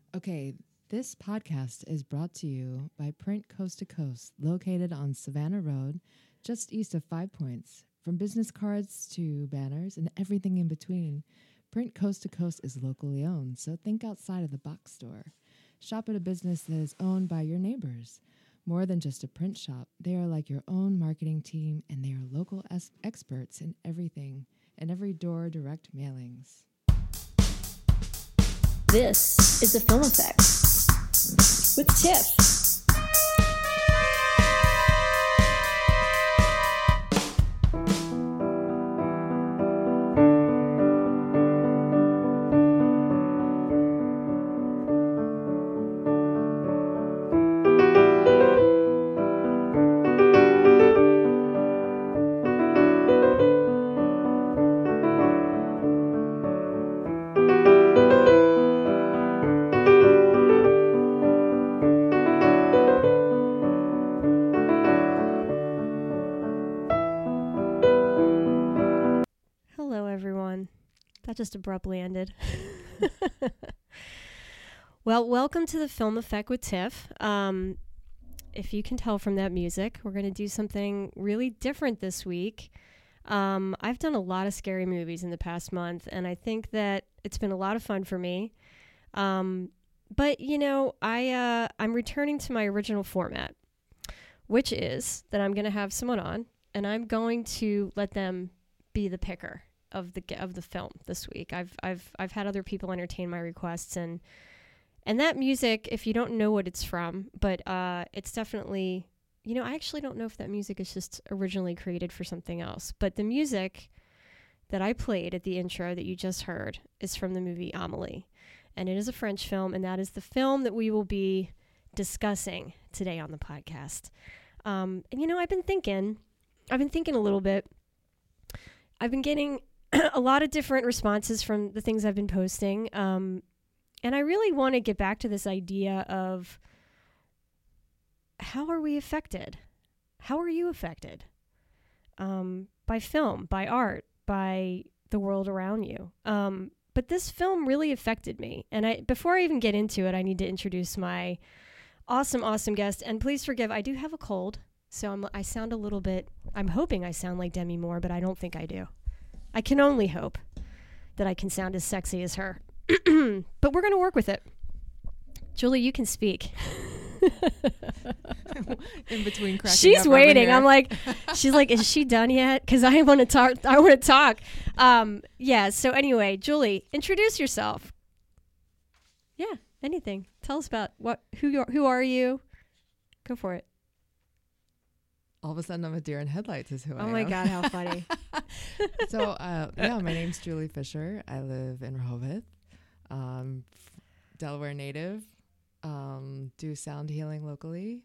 Okay, this podcast is brought to you by Print Coast to Coast, located on Savannah Road, just east of Five Points. From business cards to banners and everything in between, Print Coast to Coast is locally owned, so think outside of the box store. Shop at a business that is owned by your neighbors. More than just a print shop, they are like your own marketing team, and they are local experts in everything and every door direct mailings. This is The Film Effect with Tiff. Just abruptly ended. Well, welcome to The Film Effect with Tiff. If you can tell from that music, we're going to do something really different this week. I've done a lot of scary movies in the past month, and I think that it's been a lot of fun for me. But, you know, I'm returning to my original format, which is that I'm going to have someone on, and I'm going to let them be the picker of the film this week. I've had other people entertain my requests, and that music, if you don't know what it's from, but it's definitely, you know, I actually don't know if that music is just originally created for something else, but the music that I played at the intro that you just heard is from the movie Amélie, and it is a French film, and that is the film that we will be discussing today on the podcast. And you know, I've been thinking a little bit. I've been getting a lot of different responses from the things I've been posting. And I really want to get back to this idea of how are we affected? How are you affected? By film, by art, by the world around you. But this film really affected me. And before I even get into it, I need to introduce my awesome guest. And please forgive, I do have a cold. So I sound a little bit, I'm hoping I sound like Demi Moore, but I don't think I do. I can only hope that I can sound as sexy as her. But we're going to work with it. Julie, you can speak. In between cracking She's up waiting. I'm like, she's like, is she done yet? Because I want to talk. Yeah. So anyway, Julie, introduce yourself. Yeah. Anything. Tell us about who are you? Go for it. All of a sudden, I'm a deer in headlights is who I am. Oh my God, how funny. So, yeah, my name's Julie Fisher. I live in Rehoboth, Delaware native, do sound healing locally,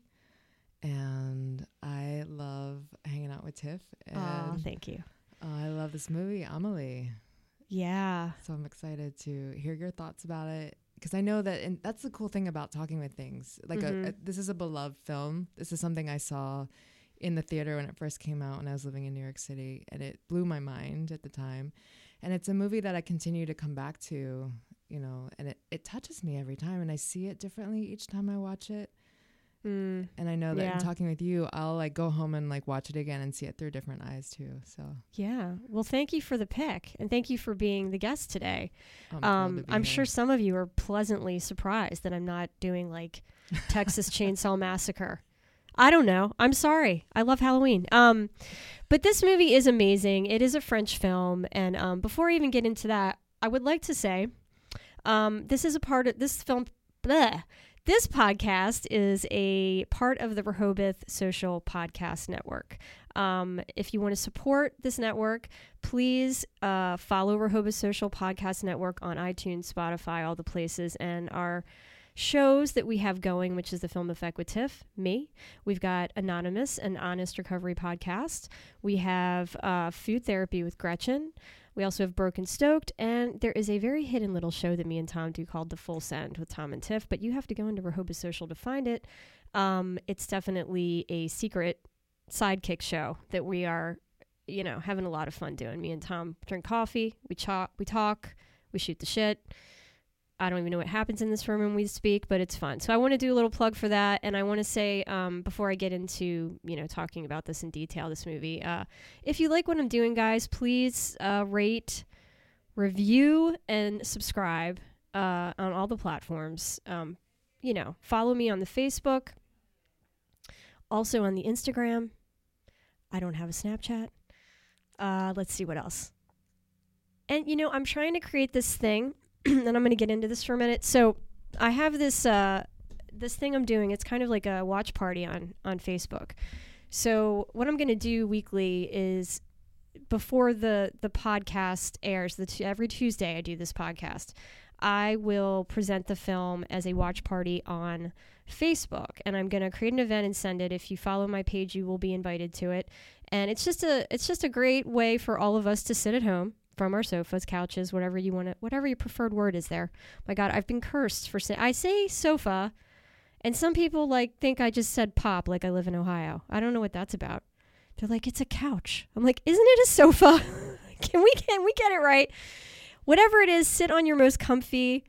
and I love hanging out with Tiff. Oh, thank you. I love this movie, Amélie. Yeah. So I'm excited to hear your thoughts about it, because I know that, and that's the cool thing about talking with things. Like, this is a beloved film. This is something I saw in the theater when it first came out when I was living in New York City, and it blew my mind at the time. And it's a movie that I continue to come back to, you know, and it touches me every time, and I see it differently each time I watch it. And I know that in talking with you, I'll like go home and like watch it again and see it through different eyes too. So yeah, well, thank you for the pick, and thank you for being the guest today. I'm sure some of you are pleasantly surprised that I'm not doing like Texas Chainsaw Massacre. I don't know. I'm sorry. I love Halloween. But this movie is amazing. It is a French film. And before I even get into that, I would like to say this is a part of this film. Bleh. This podcast is a part of the Rehoboth Social Podcast Network. If you want to support this network, please follow Rehoboth Social Podcast Network on iTunes, Spotify, all the places, and our shows that we have going, which is The Film Effect with Tiff, me. We've got Anonymous, an honest recovery podcast. We have Food Therapy with Gretchen. We also have Broken Stoked, and there is a very hidden little show that me and Tom do called The Full Send with Tom and Tiff, but you have to go into Rehoboth Social to find it. It's definitely a secret sidekick show that we are, you know, having a lot of fun doing. Me and Tom drink coffee, we talk, we shoot the shit. I don't even know what happens in this room when we speak, but it's fun. So I want to do a little plug for that. And I want to say, before I get into, talking about this in detail, this movie, if you like what I'm doing, guys, please rate, review, and subscribe on all the platforms. Follow me on the Facebook, also on the Instagram. I don't have a Snapchat. Let's see what else. And, I'm trying to create this thing, and I'm going to get into this for a minute. So I have this this thing I'm doing. It's kind of like a watch party on Facebook. So what I'm going to do weekly is, before the podcast airs, every Tuesday I do this podcast, I will present the film as a watch party on Facebook, and I'm going to create an event and send it. If you follow my page, you will be invited to it. And it's just a great way for all of us to sit at home from our sofas, couches, whatever your preferred word is there. My God, I've been cursed for saying, I say sofa, and some people think I just said pop, like I live in Ohio. I don't know what that's about. They're like, it's a couch. I'm like, isn't it a sofa? Can we get it right? Whatever it is, sit on your most comfy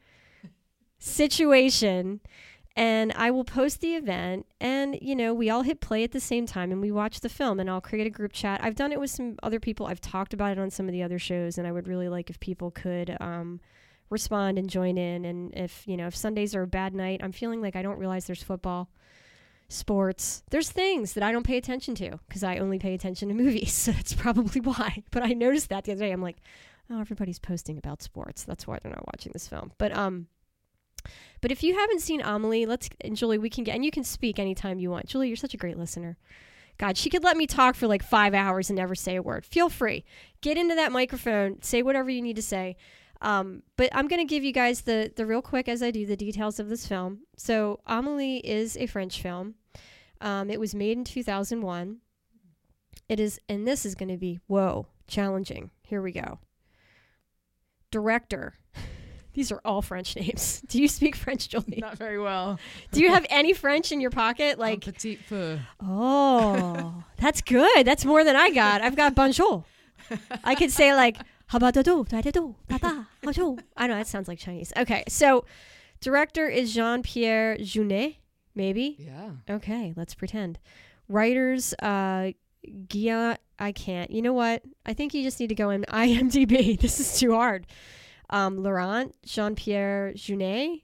situation, and I will post the event, and, we all hit play at the same time, and we watch the film, and I'll create a group chat. I've done it with some other people. I've talked about it on some of the other shows, and I would really like if people could respond and join in. And if Sundays are a bad night, I'm feeling like I don't realize there's football, sports. There's things that I don't pay attention to because I only pay attention to movies, so that's probably why. But I noticed that the other day. I'm like, oh, everybody's posting about sports. That's why they're not watching this film. But if you haven't seen Amelie, and Julie, and you can speak anytime you want. Julie, you're such a great listener. God, she could let me talk for 5 hours and never say a word. Feel free. Get into that microphone. Say whatever you need to say. But I'm going to give you guys the real quick, as I do, the details of this film. So Amelie is a French film. It was made in 2001. And this is going to be, challenging. Here we go. Director. These are all French names. Do you speak French, Julie? Not very well. Do you have any French in your pocket? Petit peu. Oh, that's good. That's more than I got. I've got bonjour. I could say habadado, dadado, tata, bonjour. I know that sounds like Chinese. Okay, so director is Jean-Pierre Jeunet, maybe? Yeah. Okay, let's pretend. Writers, Gia, I can't. You know what? I think you just need to go in IMDb. This is too hard. Laurent, Jean-Pierre Jeunet.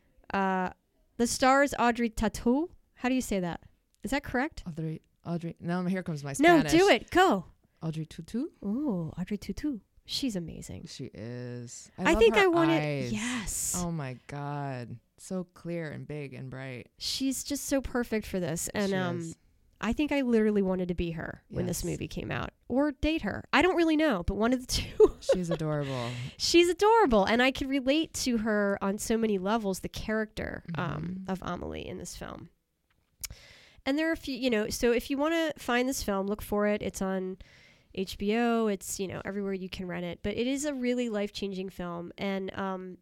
The stars Audrey Tautou. How do you say that? Is that correct? Audrey. Now here comes my Spanish. No, do it. Go. Audrey Tautou. Oh, Audrey Tautou. She's amazing. She is. I think I want it. Yes. Oh my God. So clear and big and bright. She's just so perfect for this. And I think I literally wanted to be her when this movie came out, or date her. I don't really know, but one of the two. She's adorable. She's adorable. And I could relate to her on so many levels, the character of Amelie in this film. And there are a few, so if you want to find this film, look for it. It's on HBO. It's, everywhere you can rent it. But it is a really life-changing film. And,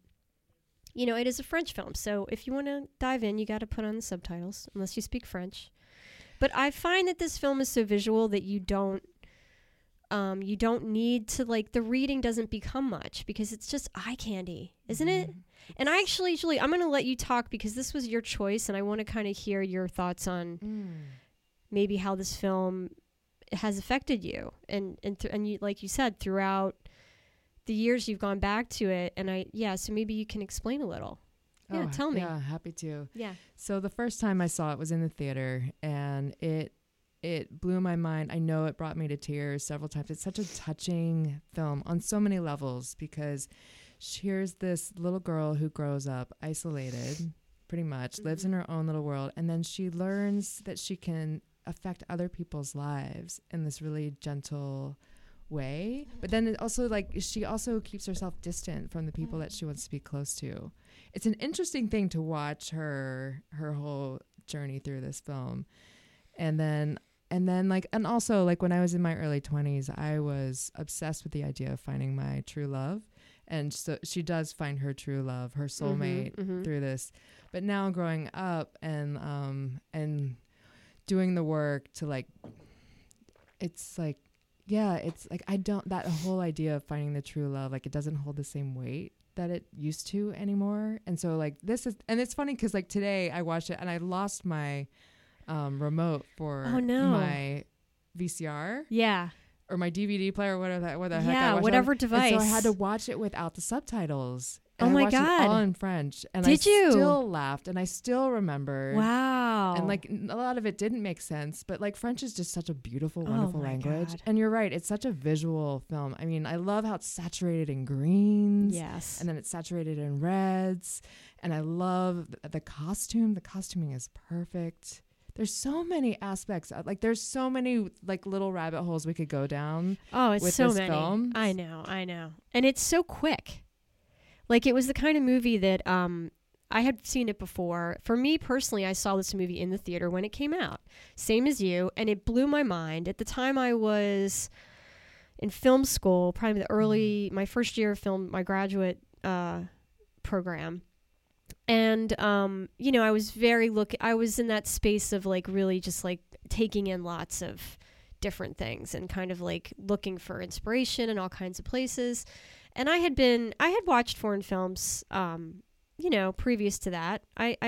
it is a French film. So if you want to dive in, you got to put on the subtitles, unless you speak French. But I find that this film is so visual that you don't need to, the reading doesn't become much because it's just eye candy, isn't it? And I actually, Julie, I'm going to let you talk because this was your choice, and I want to kind of hear your thoughts on maybe how this film has affected you, and you, like you said, throughout the years you've gone back to it, and so maybe you can explain a little. Yeah, tell me. Yeah, happy to. Yeah. So the first time I saw it was in the theater, and it blew my mind. I know it brought me to tears several times. It's such a touching film on so many levels because here's this little girl who grows up isolated, pretty much, lives in her own little world, and then she learns that she can affect other people's lives in this really gentle way. But then it also, she also keeps herself distant from the people that she wants to be close to. It's an interesting thing to watch her whole journey through this film. And also when I was in my early 20s, I was obsessed with the idea of finding my true love. And so she does find her true love, her soulmate through this. But now growing up and doing the work to that whole idea of finding the true love, it doesn't hold the same weight that it used to anymore. And so like and it's funny because like today I watched it and I lost my remote for my VCR. Yeah. Or my DVD player, whatever the heck. Yeah, whatever device. And so I had to watch it without the subtitles. And I my watched God. it all in French. And Did you? Still laughed and I still remember. Wow. And like a lot of it didn't make sense, but like French is just such a beautiful, wonderful language. God. And you're right, it's such a visual film. I mean, I love how it's saturated in greens. Yes. And then it's saturated in reds. And I love the costume. The costuming is perfect. There's so many aspects. Like there's so many like little rabbit holes we could go down. Oh, it's with so this many. film. I know. And it's so quick. Like it was the kind of movie that I had seen it before. For me personally, I saw this movie in the theater when it came out. Same as you, and it blew my mind. At the time I was in film school, probably my first year of film, my graduate program. And, I was I was in that space of like really just like taking in lots of different things and kind of like looking for inspiration in all kinds of places. And I had watched foreign films, previous to that. I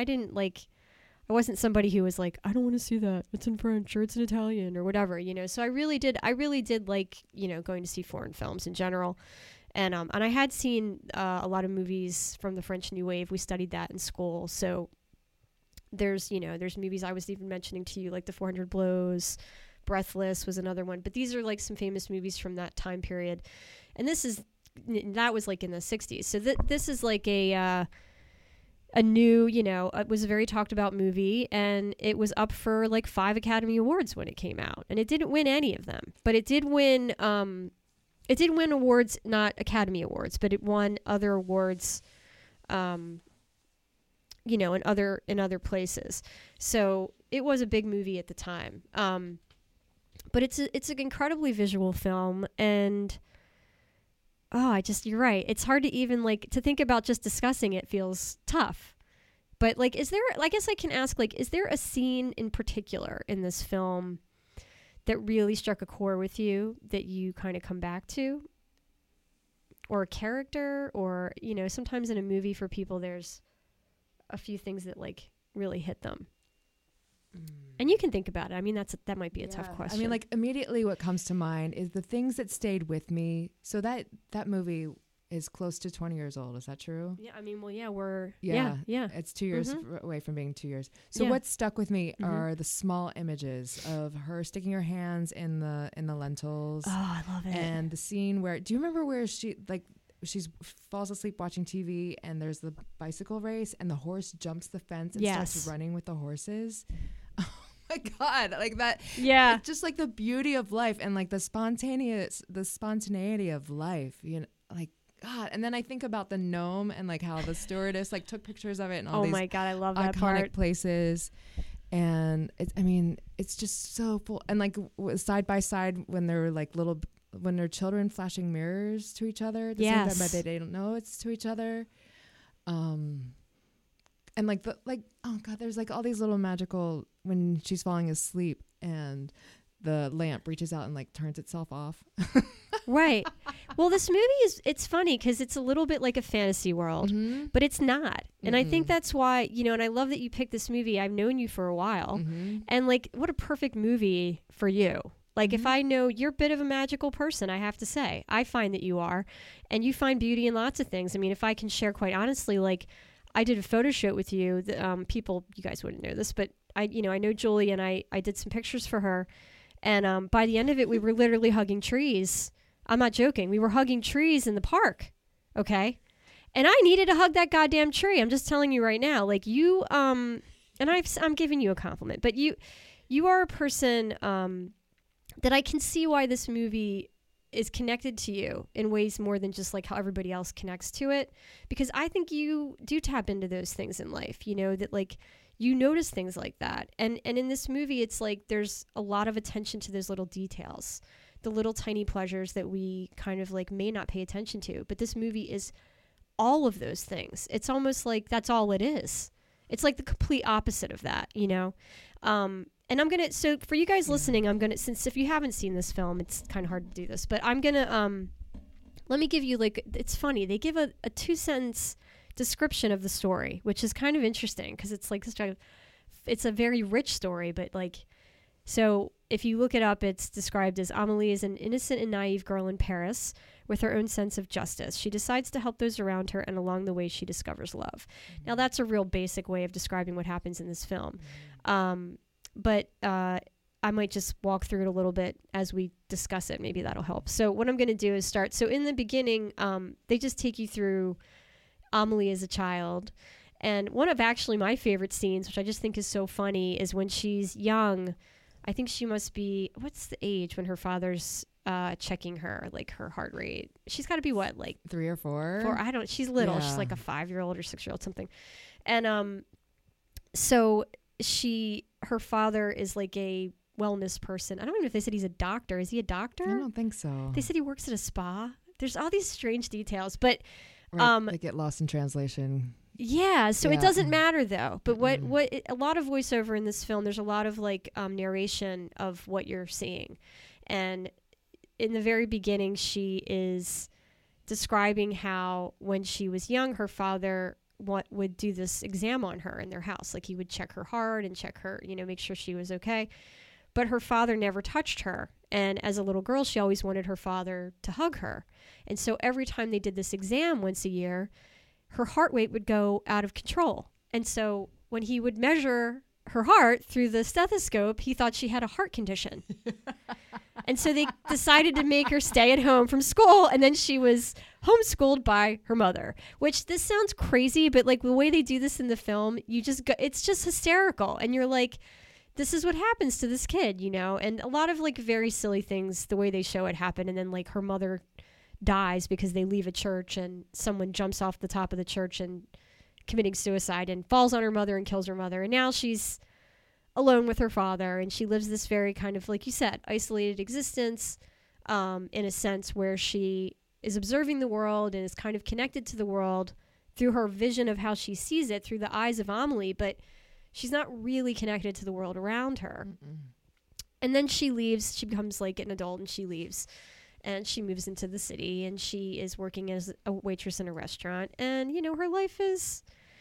wasn't somebody who was like, I don't want to see that. It's in French or it's in Italian or whatever, So I really did like, going to see foreign films in general. And I had seen a lot of movies from the French New Wave. We studied that in school. So there's movies I was even mentioning to you, like The 400 Blows, Breathless was another one. But these are like some famous movies from that time period. And that was like in the 60s. So this is like a new, it was a very talked about movie, and it was up for like 5 Academy Awards when it came out. And it didn't win any of them, but it did win awards, not Academy Awards, but it won other awards, in other places. So it was a big movie at the time. But it's an incredibly visual film, and you're right. It's hard to even like to think about just discussing it feels tough. But like, I guess I can ask, like, is there a scene in particular in this film that really struck a chord with you that you kind of come back to? Or a character, or, sometimes in a movie for people, there's a few things that like really hit them. And you can think about it. I mean, that might be a tough question. I mean, like immediately what comes to mind is the things that stayed with me. So that movie is close to 20 years old. Is that true? Yeah. I mean, well, yeah, yeah. It's 2 years away from being 2 years. So what stuck with me are the small images of her sticking her hands in the lentils. Oh, I love it. And the scene where, do you remember where she falls asleep watching TV and there's the bicycle race and the horse jumps the fence and starts running with the horses? Oh my God, like that. Yeah. Just like the beauty of life and like the spontaneity of life, like God. And then I think about the gnome and like how the stewardess like took pictures of it and all these my God, I love that iconic part. places. And it's just so full. And like side by side when they're like when they're children flashing mirrors to each other at the same time, but they don't know it's to each other. And like oh God, there's like all these little magical when she's falling asleep and the lamp reaches out and like turns itself off. Right. Well, this movie it's funny because it's a little bit like a fantasy world, but it's not. And I think that's why, and I love that you picked this movie. I've known you for a while, and like, what a perfect movie for you. Like, if I know you're a bit of a magical person, I have to say, I find that you are, and you find beauty in lots of things. I mean, if I can share quite honestly, like, I did a photo shoot with you. You guys wouldn't know this, but I know Julie, and I did some pictures for her. And by the end of it, we were literally hugging trees. I'm not joking. We were hugging trees in the park. Okay. And I needed to hug that goddamn tree. I'm just telling you right now, like you, and I'm giving you a compliment, but you are a person, that I can see why this movie is connected to you in ways more than just like how everybody else connects to it. Because I think you do tap into those things in life, that like you notice things like that. And in this movie, it's like there's a lot of attention to those little details, the little tiny pleasures that we kind of like may not pay attention to. But this movie is all of those things. It's almost like that's all it is. It's like the complete opposite of that, And so for you guys listening, since if you haven't seen this film, it's kind of hard to do this, but I'm going to let me give you like, it's funny. They give a 2-sentence description of the story, which is kind of interesting because it's like it's a very rich story, but like, so if you look it up, it's described as Amelie is an innocent and naive girl in Paris with her own sense of justice. She decides to help those around her, and along the way, she discovers love. Now, that's a real basic way of describing what happens in this film. But I might just walk through it a little bit as we discuss it. Maybe that'll help. So what I'm going to do is start. So in the beginning, they just take you through Amelie as a child. And one of actually my favorite scenes, which I just think is so funny, is when she's young. I think she must be, what's the age when her father's checking her, like her heart rate? She's got to be what, like 3 or 4? 4, I don't, she's little. Yeah. She's like a 5-year-old or 6-year-old, something. And so her father is like a wellness person. I don't even know if they said he's a doctor. Is he a doctor? I don't think so. They said he works at a spa. There's all these strange details, but Right, they get lost in translation. yeah, so Yeah. it doesn't matter though. But a lot of voiceover in this film, there's a lot of like narration of what you're seeing. And in the very beginning, she is describing how when she was young, her father would do this exam on her in their house. Like he would check her heart and check her, make sure she was okay. But her father never touched her. And as a little girl, she always wanted her father to hug her. And so every time they did this exam once a year, her heart rate would go out of control. And so when he would measure her heart through the stethoscope, he thought she had a heart condition. And so they decided to make her stay at home from school. And then she was homeschooled by her mother, which this sounds crazy, but like the way they do this in the film, it's just hysterical. And you're like, this is what happens to this kid, and a lot of like very silly things, the way they show it happen. And then like her mother dies because they leave a church and someone jumps off the top of the church and committing suicide and falls on her mother and kills her mother. And now she's alone with her father, and she lives this very kind of, like you said, isolated existence, in a sense where she is observing the world and is kind of connected to the world through her vision of how she sees it through the eyes of Amelie, but she's not really connected to the world around her. Mm-mm. And then she leaves. She becomes like an adult and she leaves. And she moves into the city and she is working as a waitress in a restaurant. And, her life is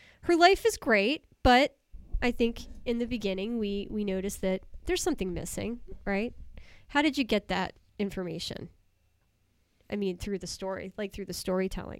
great. But I think in the beginning, we noticed that there's something missing, right? How did you get that information? I mean, through the story, like through the storytelling.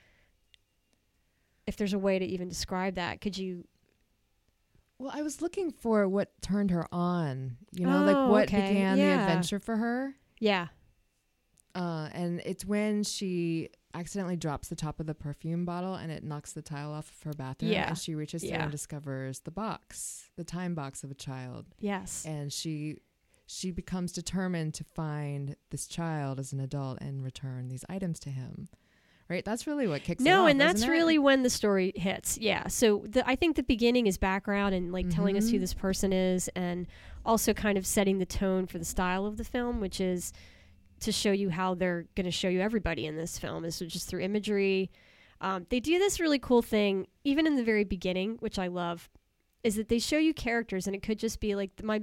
If there's a way to even describe that, could you... Well, I was looking for what turned her on, like what began the adventure for her. Yeah. And it's when she accidentally drops the top of the perfume bottle and it knocks the tile off of her bathroom. Yeah. And she reaches through and discovers the time box of a child. Yes. And she becomes determined to find this child as an adult and return these items to him. Right? That's really what kicks it off. No, and that's really when the story hits. Yeah. So I think the beginning is background and like telling us who this person is, and also kind of setting the tone for the style of the film, which is to show you how they're going to show you everybody in this film is just through imagery. They do this really cool thing, even in the very beginning, which I love, is that they show you characters, and it could just be like my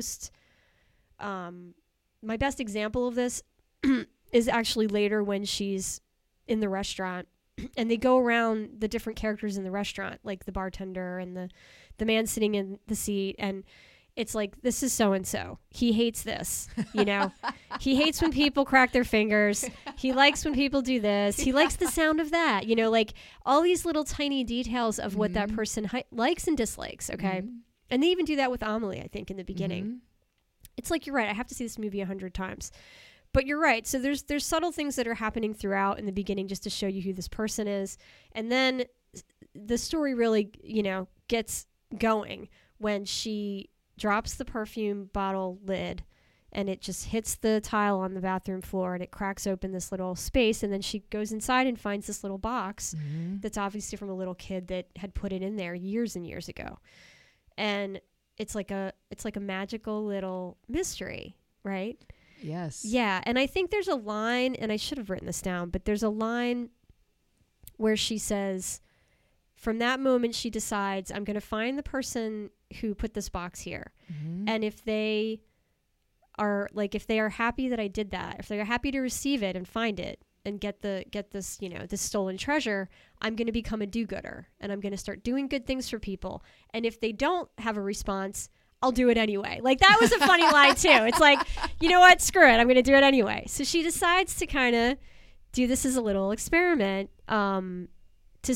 best example of this is actually later when she's in the restaurant and they go around the different characters in the restaurant, like the bartender and the man sitting in the seat, and it's like, this is so-and-so. He hates this, He hates when people crack their fingers. He likes when people do this. He likes the sound of that, like all these little tiny details of what that person likes and dislikes, okay? And they even do that with Amelie, I think, in the beginning. It's like, you're right, I have to see this movie 100 times. But you're right. So there's subtle things that are happening throughout in the beginning just to show you who this person is. And then the story really, gets going when she drops the perfume bottle lid and it just hits the tile on the bathroom floor and it cracks open this little space. And then she goes inside and finds this little box that's obviously from a little kid that had put it in there years and years ago. And it's like a magical little mystery, right? Yes. Yeah, and I think there's a line, and I should have written this down, but there's a line where she says, from that moment she decides, I'm going to find the person who put this box here. And if they are happy that I did that, if they're happy to receive it and find it and get this, this stolen treasure, I'm going to become a do-gooder and I'm going to start doing good things for people. And if they don't have a response, I'll do it anyway. Like, that was a funny line too. It's like, you know what? Screw it. I'm going to do it anyway. So she decides to kind of do this as a little experiment, to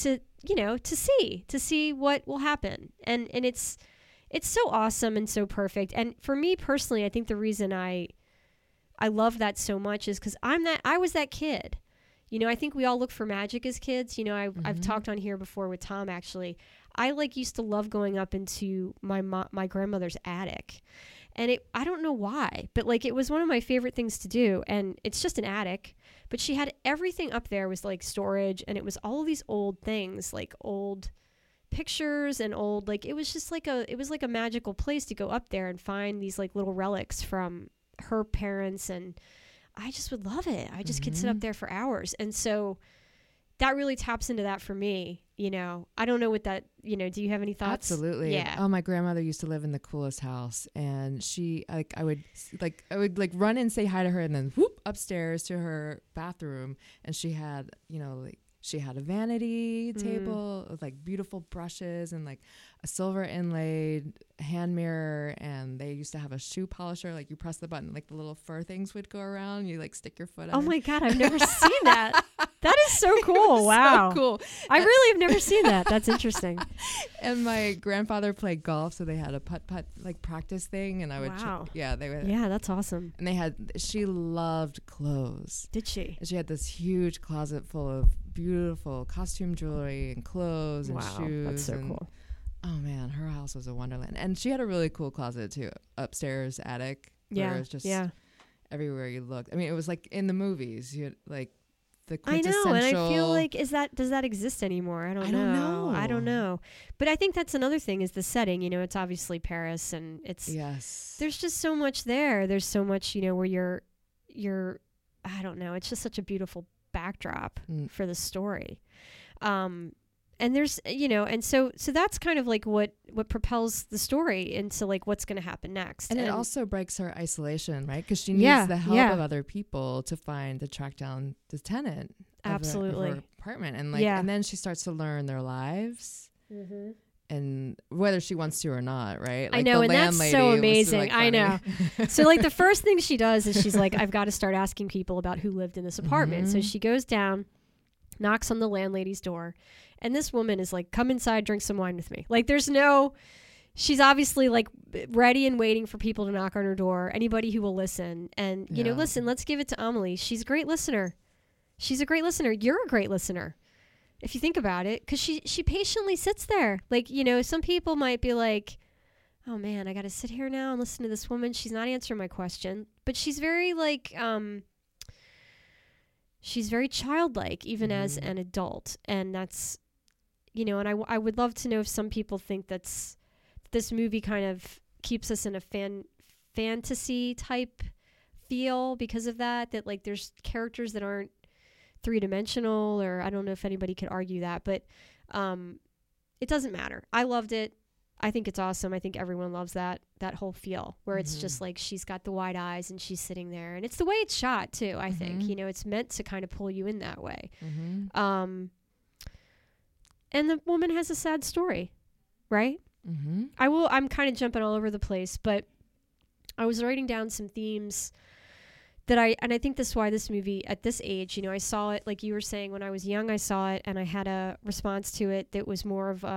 see what will happen. And it's so awesome and so perfect. And for me personally, I think the reason I love that so much is because I was that kid. I think we all look for magic as kids. I've talked on here before with Tom, actually. I used to love going up into my grandmother's attic. And I don't know why, but it was one of my favorite things to do. And it's just an attic, but she had everything up there was storage, and it was all of these old things, old pictures and old, it was just it was like a magical place to go up there and find these little relics from her parents. And I just would love it. I just could sit up there for hours. And so that really taps into that for me. I don't know what that, do you have any thoughts? Absolutely. Yeah. Oh, my grandmother used to live in the coolest house, and she, I would run and say hi to her, and then whoop upstairs to her bathroom. And she had, she had a vanity table with beautiful brushes and a silver inlaid hand mirror. And they used to have a shoe polisher. You press the button, the little fur things would go around. You stick your foot in. Oh my God, I've never seen that. That is so cool. Wow. So cool. I really have never seen that. That's interesting. And my grandfather played golf, so they had a putt-putt practice thing, and I would Wow. they would. Yeah, that's awesome. And she loved clothes. Did she? And she had this huge closet full of beautiful costume jewelry and clothes and shoes. That's so cool. Oh man, her house was a wonderland. And she had a really cool closet too, upstairs attic. Yeah. Where it was just everywhere you looked. I mean, it was in the movies. You had the I quintessential. know, and I feel does that exist anymore? I don't know. But I think that's another thing is the setting. It's obviously Paris, and there's just so much there. There's so much, where you're I don't know. It's just such a beautiful backdrop for the story. And there's, and so that's kind of what propels the into what's going to happen next. And it also breaks her isolation, right? Because she needs the help of other people to track down the tenant of her apartment. And and then she starts to learn their lives and whether she wants to or not, right? I know, and that's so amazing. I know. So the first thing she does is she's I've got to start asking people about who lived in this apartment. So she goes down, knocks on the landlady's door. And this woman is come inside, drink some wine with me. She's obviously ready and waiting for people to knock on her door, anybody who will listen. And, listen, let's give it to Amelie. She's a great listener. You're a great listener, if you think about it, because she patiently sits there. Some people might be oh man, I got to sit here now and listen to this woman. She's not answering my question. But she's very she's very childlike, even as an adult. And that's, and I would love to know if some people think this movie kind of keeps us in a fantasy type feel because of that there's characters that aren't three-dimensional, or I don't know if anybody could argue that, but it doesn't matter. I loved it. I think it's awesome. I think everyone loves that whole feel where it's just she's got the wide eyes and she's sitting there, and it's the way it's shot too. I think, it's meant to kind of pull you in that way. And the woman has a sad story, right? I'm kind of jumping all over the place, but I was writing down some themes that I think that's why this movie at this age, I saw it, like you were saying, when I was young, I saw it and I had a response to it that was more of,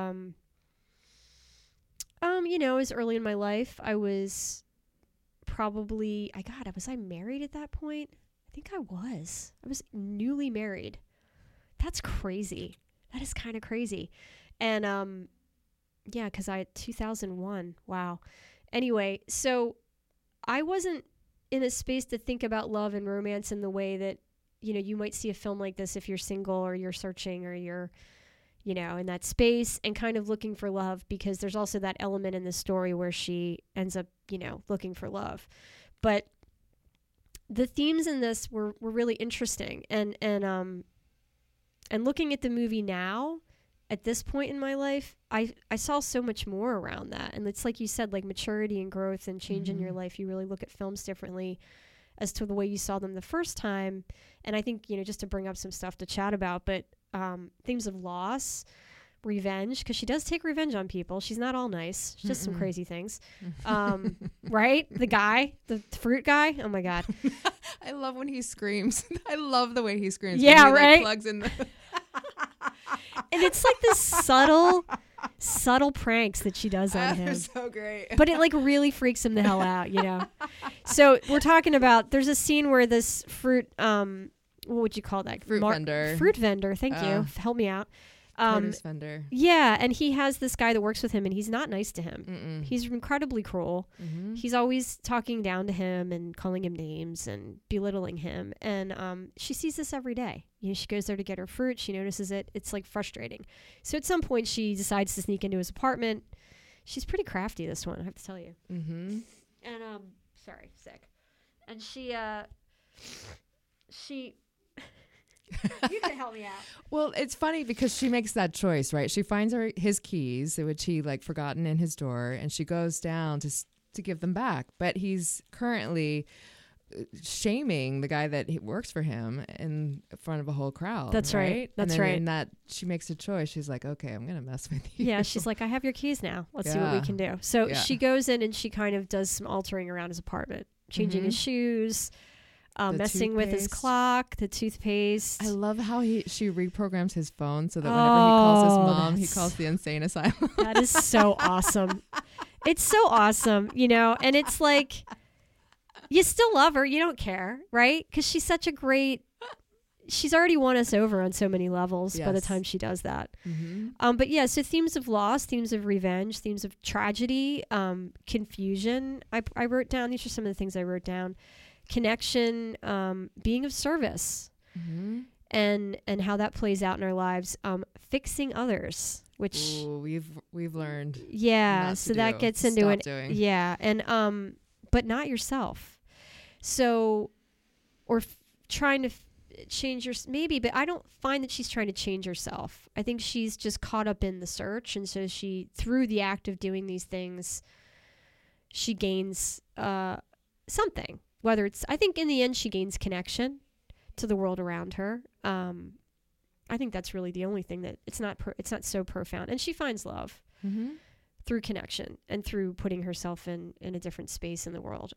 it was early in my life. I was probably, was I married at that point? I think I was newly married. That's crazy. That is kind of crazy. And, because 2001. Wow. Anyway, so I wasn't in a space to think about love and romance in the way that, you might see a film like this if you're single or you're searching or you're, in that space and kind of looking for love, because there's also that element in the story where she ends up, looking for love. But the themes in this were really interesting. And looking at the movie now, at this point in my life, I saw so much more around that. And it's like you said, like maturity and growth and change in your life. You really look at films differently as to the way you saw them the first time. And I think, just to bring up some stuff to chat about, but themes of loss, revenge, because she does take revenge on people. She's not all nice. She does some crazy things. Right? The fruit guy. Oh my God. I love when he screams. I love the way he screams. Yeah, when he, right? Plugs in the And it's like this subtle pranks that she does on him. They're so great. But it like really freaks him the hell out, So we're talking about, there's a scene where this fruit, what would you call that? Fruit vendor. Fruit vendor. Thank you. Help me out. Produce vendor. Yeah, and he has this guy that works with him, and he's not nice to him. Mm-mm. He's incredibly cruel. Mm-hmm. He's always talking down to him and calling him names and belittling him. And she sees this every day. She goes there to get her fruit. She notices it. It's like frustrating. So at some point, she decides to sneak into his apartment. She's pretty crafty, this one, I have to tell you. Mm-hmm. And sorry, sick. And she you can help me out. Well, it's funny because she makes that choice, right? She finds his keys, which he like forgotten in his drawer, and she goes down to give them back. But he's currently shaming the guy that works for him in front of a whole crowd. That's right. That's and then right. In that, she makes a choice. She's like, okay, I'm gonna mess with you. Yeah, she's like, I have your keys now. Let's see what we can do. So she goes in and she kind of does some altering around his apartment, changing his shoes. Messing with his clock, the toothpaste. I love how she reprograms his phone so that whenever he calls his mom, he calls the insane asylum. That is so awesome. It's so awesome, and it's like, you still love her. You don't care, right? Because she's such a she's already won us over on so many levels by the time she does that. Mm-hmm. But yeah, so themes of loss, themes of revenge, themes of tragedy, confusion. I wrote down, these are some of the things I wrote down. Connection, being of service, and how that plays out in our lives. Fixing others, which we've learned. Yeah, so that gets into it. Doing. Yeah, and but not yourself. So, or trying to change your maybe, but I don't find that she's trying to change herself. I think she's just caught up in the search, and so she, through the act of doing these things, she gains something. Whether it's, I think in the end she gains connection to the world around her. I think that's really the only thing that it's not so profound. And she finds love through connection and through putting herself in a different space in the world.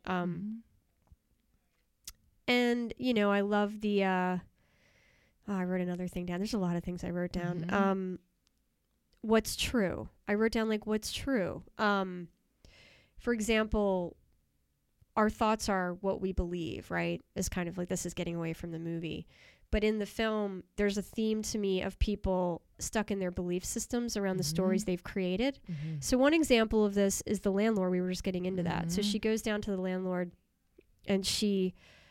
And I love the. I wrote another thing down. There's a lot of things I wrote down. What's true? I wrote down like what's true. For example, our thoughts are what we believe, right? Is kind of like, this is getting away from the movie. But in the film, there's a theme to me of people stuck in their belief systems around the stories they've created. So one example of this is the landlord. We were just getting into that. So she goes down to the landlord and she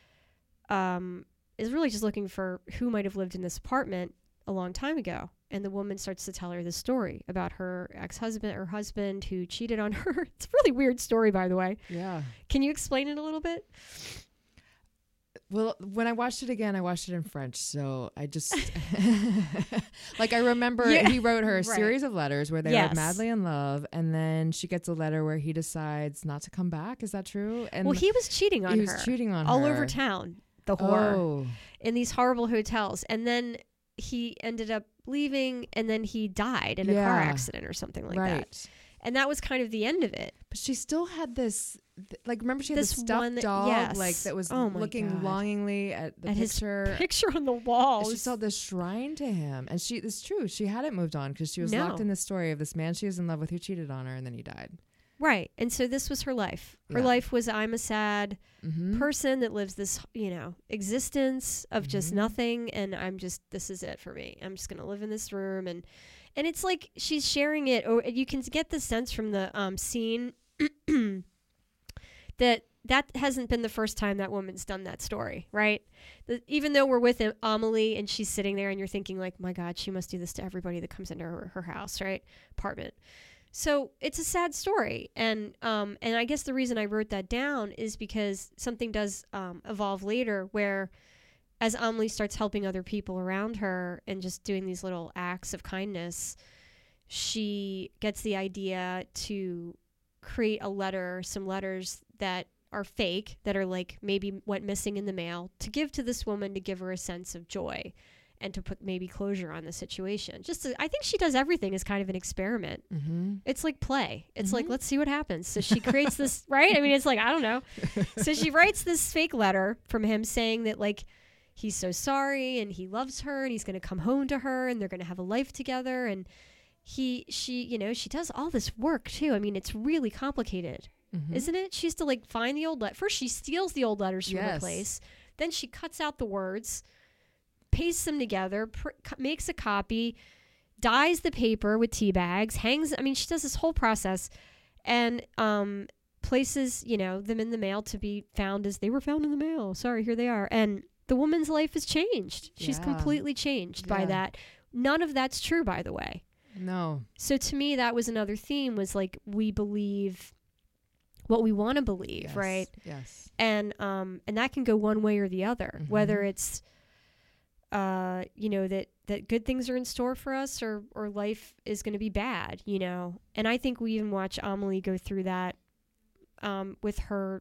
is really just looking for who might have lived in this apartment a long time ago. And the woman starts to tell her this story about her husband who cheated on her. It's a really weird story, by the way. Yeah. Can you explain it a little bit? Well, when I watched it again, I watched it in French. So I just, like, I remember he wrote her a series of letters where they were madly in love. And then she gets a letter where he decides not to come back. Is that true? And well, he was cheating on her. He was cheating on all her. over town. The whore. In these horrible hotels. And then he ended up leaving, and then he died in a car accident or something like that. And that was kind of the end of it. But she still had this, like, remember she had this stuffed dog, like, that was looking longingly at the picture. His picture on the wall. And she saw this shrine to him. And it's true, she hadn't moved on because she was locked in the story of this man she was in love with who cheated on her, and then he died. Right. And so this was her life. Her life was, I'm a sad person that lives this, existence of just nothing. And this is it for me. I'm just going to live in this room. And it's like she's sharing it. Or you can get the sense from the scene that hasn't been the first time that woman's done that story, right? Even though we're with Amelie and she's sitting there and you're thinking like, my God, she must do this to everybody that comes into her house, right? Apartment. So it's a sad story. And I guess the reason I wrote that down is because something does evolve later where as Amelie starts helping other people around her and just doing these little acts of kindness, she gets the idea to create some letters that are fake, that are like maybe went missing in the mail, to give to this woman to give her a sense of joy and to put maybe closure on the situation. I think she does everything as kind of an experiment. Mm-hmm. It's like play. It's Mm-hmm. like, let's see what happens. So she creates this, right? I mean, it's like, I don't know. So she writes this fake letter from him saying that like, he's so sorry and he loves her and he's going to come home to her and they're going to have a life together. And she does all this work too. I mean, it's really complicated, isn't it? She has to like find the old letter. First, she steals the old letters from her place. Then she cuts out the words, pastes them together, makes a copy, dyes the paper with tea bags, she does this whole process and places, them in the mail to be found as they were found in the mail. Sorry, here they are. And the woman's life has changed. She's completely changed by that. None of that's true, by the way. No. So to me, that was another theme, was like, we believe what we want to believe, right? Yes. And that can go one way or the other, whether it's that good things are in store for us or life is going to be bad, And I think we even watch Amelie go through that with her,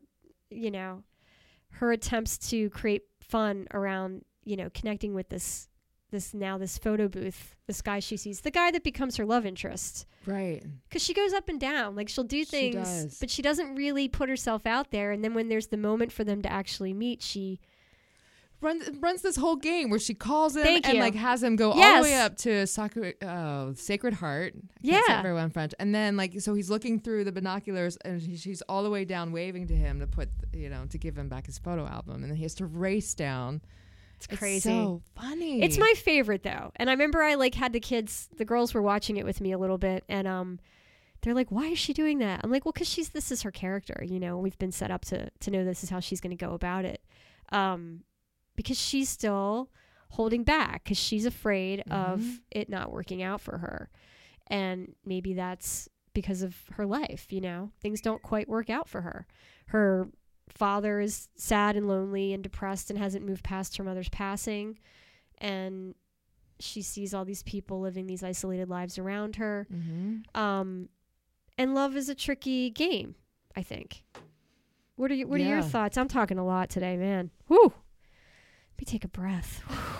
her attempts to create fun around, connecting with this photo booth, this guy she sees, the guy that becomes her love interest. Right. Because she goes up and down, like she'll do things, but she doesn't really put herself out there. And then when there's the moment for them to actually meet, she runs this whole game where she calls him and like has him go all the way up to Sacred Heart. I can't say it very well in French. And then like, so he's looking through the binoculars and she's all the way down waving to him to put, to give him back his photo album. And then he has to race down. It's crazy. So funny. It's my favorite though. And I remember I like had the girls were watching it with me a little bit and they're like, why is she doing that? I'm like, well, because this is her character, we've been set up to know this is how she's going to go about it. Because she's still holding back because she's afraid of it not working out for her. And maybe that's because of her life, things don't quite work out for her. Her father is sad and lonely and depressed and hasn't moved past her mother's passing. And she sees all these people living these isolated lives around her. And love is a tricky game, I think. What are your thoughts? I'm talking a lot today, man. Whew. Let me take a breath.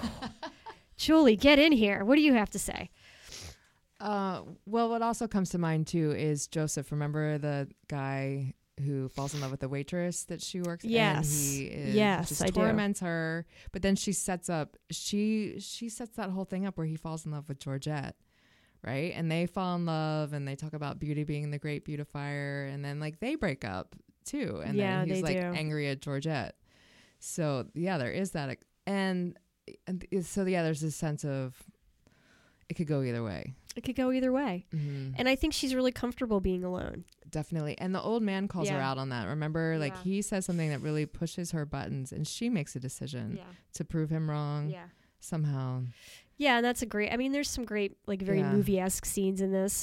Julie, get in here. What do you have to say? Well, what also comes to mind too is Joseph. Remember the guy who falls in love with the waitress that she works? Yes. And he just torments her. But then she sets that whole thing up where he falls in love with Georgette. Right? And they fall in love and they talk about beauty being the great beautifier. And then like they break up too. And then he's like angry at Georgette. So there is that. And so there's this sense of it could go either way. And I think she's really comfortable being alone. Definitely. And the old man calls her out on that. Remember, like he says something that really pushes her buttons and she makes a decision to prove him wrong somehow. Yeah, and that's there's some great, like very movie-esque scenes in this.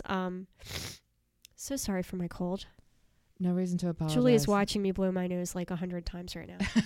So sorry for my cold. No reason to apologize. Julie is watching me blow my nose like 100 times right now.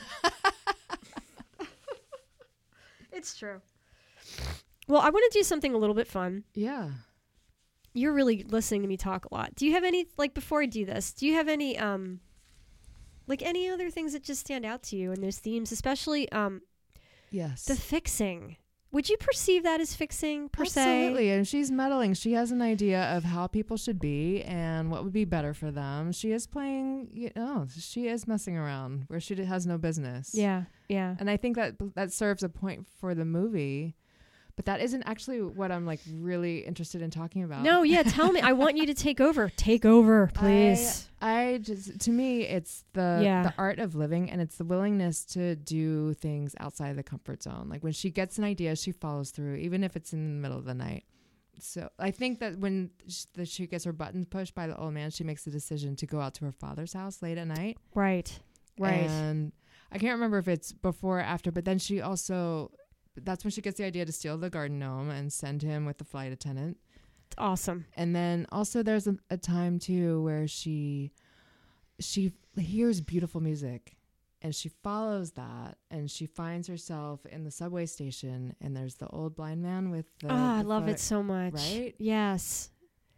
It's true. Well, I want to do something a little bit fun. Yeah. You're really listening to me talk a lot. Do you have any, like before I do this, do you have any, like any other things that just stand out to you in those themes, especially yes, the fixing? Would you perceive that as fixing per se? Absolutely. And she's meddling. She has an idea of how people should be and what would be better for them. She is playing, she is messing around where she has no business. Yeah. Yeah. And I think that serves a point for the movie. But that isn't actually what I'm like really interested in talking about. No, yeah, tell me. I want you to take over. Take over, please. I just, to me, it's the art of living, and it's the willingness to do things outside of the comfort zone. Like when she gets an idea, she follows through, even if it's in the middle of the night. So I think that when she gets her buttons pushed by the old man, she makes the decision to go out to her father's house late at night. Right. And I can't remember if it's before or after, but then she also... That's when she gets the idea to steal the garden gnome and send him with the flight attendant. It's awesome. And then also there's a time too where she hears beautiful music and she follows that and she finds herself in the subway station and there's the old blind man with the I love it so much. Right? Yes.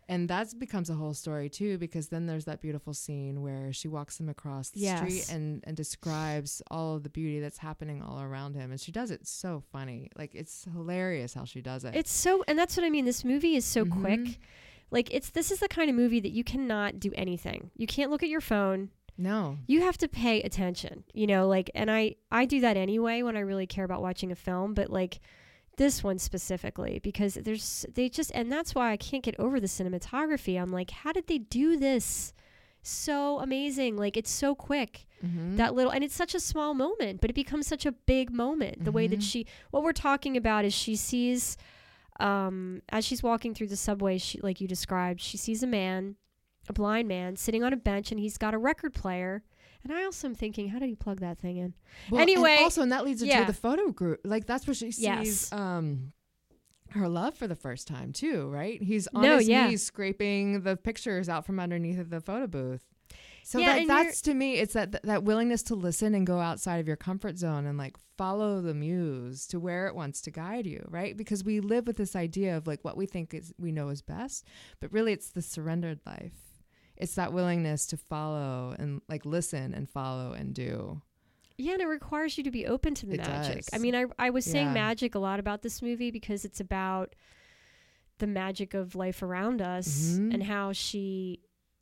And that becomes a whole story too, because then there's that beautiful scene where she walks him across the Yes. street and describes all of the beauty that's happening all around him. And she does it so funny. Like, it's hilarious how she does it. It's so, and that's what I mean. This movie is so Mhm. quick. Like, this is the kind of movie that you cannot do anything. You can't look at your phone. No. You have to pay attention, like, and I do that anyway when I really care about watching a film, but like this one specifically, because and that's why I can't get over the cinematography. I'm like, how did they do this? So amazing. Like, it's so quick. Mhm. And it's such a small moment, but it becomes such a big moment. The way that what we're talking about is she sees, as she's walking through the subway, like you described, she sees a blind man sitting on a bench, and he's got a record player. And I also am thinking, how did he plug that thing in? Well, Anyway, and that leads into the photo group. Like, that's where she sees Yes. her love for the first time too, right? He's on No, his yeah. knees scraping the pictures out from underneath of the photo booth. So Yeah, and that's to me, it's that willingness to listen and go outside of your comfort zone and like follow the muse to where it wants to guide you, right? Because we live with this idea of like what we think we know is best, but really it's the surrendered life. It's that willingness to follow and like listen and follow and do. Yeah, and it requires you to be open to the It magic. does. I mean, I was saying Yeah. magic a lot about this movie because it's about the magic of life around us Mhm. and how she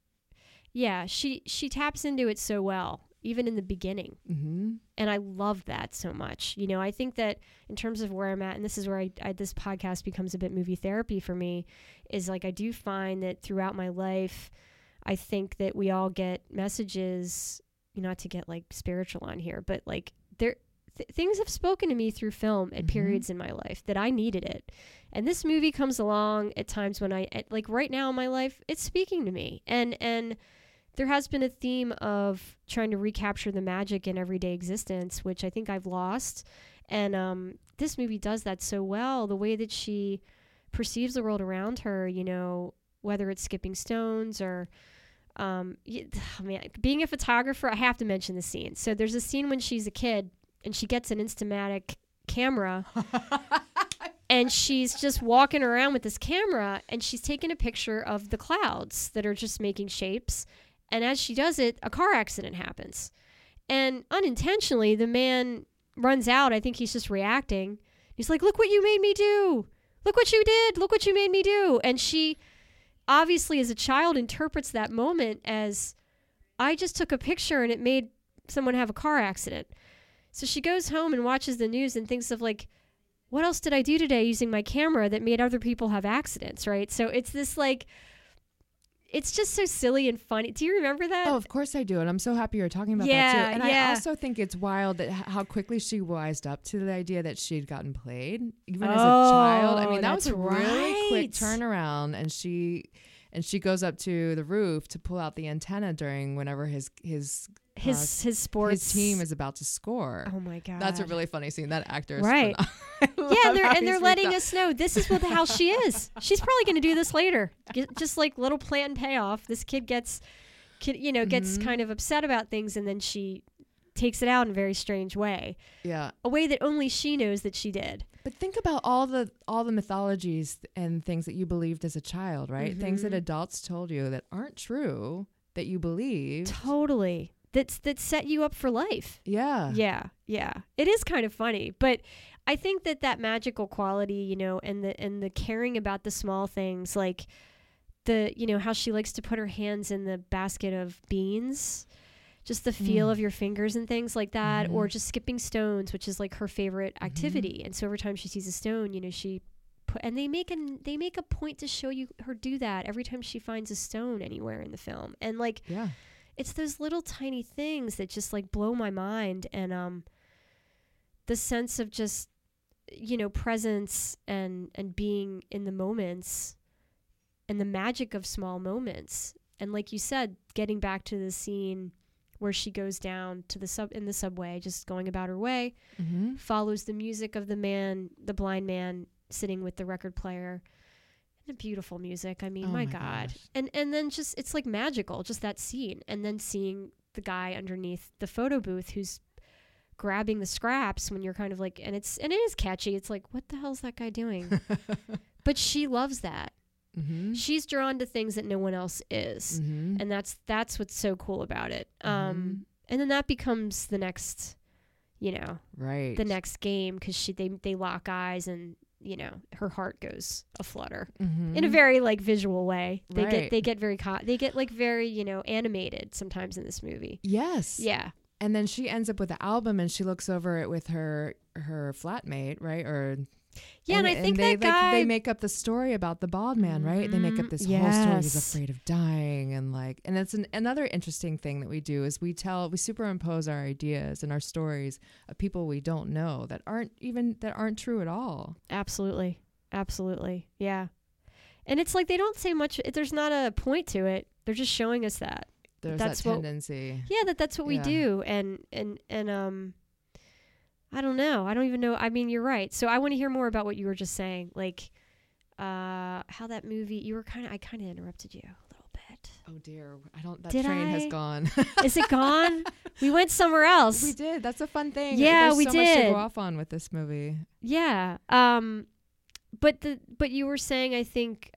taps into it so well, even in the beginning. Mm-hmm. And I love that so much. I think that in terms of where I'm at, and this is where this podcast becomes a bit movie therapy for me, is like I do find that throughout my life, I think that we all get messages, not to get like spiritual on here, but like things have spoken to me through film at periods in my life that I needed it. And this movie comes along at times when like right now in my life, it's speaking to me. And there has been a theme of trying to recapture the magic in everyday existence, which I think I've lost. And this movie does that so well. The way that she perceives the world around her, whether it's skipping stones or being a photographer, I have to mention the scene. So there's a scene when she's a kid and she gets an Instamatic camera and she's just walking around with this camera and she's taking a picture of the clouds that are just making shapes. And as she does it, a car accident happens. And unintentionally, the man runs out. I think he's just reacting. He's like, "Look what you made me do. Look what you did. Look what you made me do." And she obviously as a child interprets that moment as, I just took a picture and it made someone have a car accident. So she goes home and watches the news and thinks of like, what else did I do today using my camera that made other people have accidents, right? So it's this like, it's just so silly and funny. Do you remember that? Oh, of course I do. And I'm so happy you're talking about that Yeah, too. And yeah. I also think it's wild that how quickly she wised up to the idea that she'd gotten played, even as a child. I mean, that was that's a really quick right. turnaround. And she goes up to the roof to pull out the antenna during whenever his sports his team is about to score. Oh my God. That's a really funny scene. That actor is Right. Yeah, they're letting us know this is how she is. She's probably going to do this later. Just like little plan payoff. This kid gets kind of upset about things, and then she takes it out in a very strange way. Yeah. A way that only she knows that she did. But think about all the mythologies and things that you believed as a child, right? Things that adults told you that aren't true that you believe. Totally. That set you up for life. Yeah. Yeah. It is kind of funny, but I think that magical quality, and the caring about the small things, like how she likes to put her hands in the basket of beans, just the feel of your fingers and things like that, or just skipping stones, which is like her favorite activity. And so every time she sees a stone, she and they make a point to show you her do that every time she finds a stone anywhere in the film. And like, yeah. It's those little tiny things that just like blow my mind, and the sense of just presence and being in the moments and the magic of small moments. And like you said, getting back to the scene where she goes down to the subway, just going about her way, follows the music of the blind man sitting with the record player. The beautiful music. I mean, my God. Gosh. And then just, it's like magical, just that scene. And then seeing the guy underneath the photo booth who's grabbing the scraps when you're kind of like, and it is catchy. It's like, what the hell's that guy doing? But she loves that. Mm-hmm. She's drawn to things that no one else is. Mm-hmm. And that's what's so cool about it. Mhm. And then that becomes the next, Right. the next game, because they lock eyes and, her heart goes aflutter Mhm. in a very like visual way. Right. They get very like very, animated sometimes in this movie. Yes. Yeah. And then she ends up with the album, and she looks over it with her flatmate, right? Yeah, and I think they, that guy... they make up the story about the bald man, right? They make up this whole story. He's Yes. afraid of dying, and it's another interesting thing that we do is we superimpose our ideas and our stories of people we don't know that aren't true at all. Absolutely. Absolutely. Yeah. And it's like they don't say much. There's not a point to it. They're just showing us that. There's That's that what- tendency. Yeah, that's what we Yeah. do. And I don't know. I don't even know. I mean, you're right. So I want to hear more about what you were just saying. Like how that movie, I kind of interrupted you a little bit. Oh dear, that Did train has I? gone. Is it gone? We went somewhere else. We did. That's a fun thing. Yeah, There's we so much to did. go off on with this movie. Yeah. But you were saying, I think,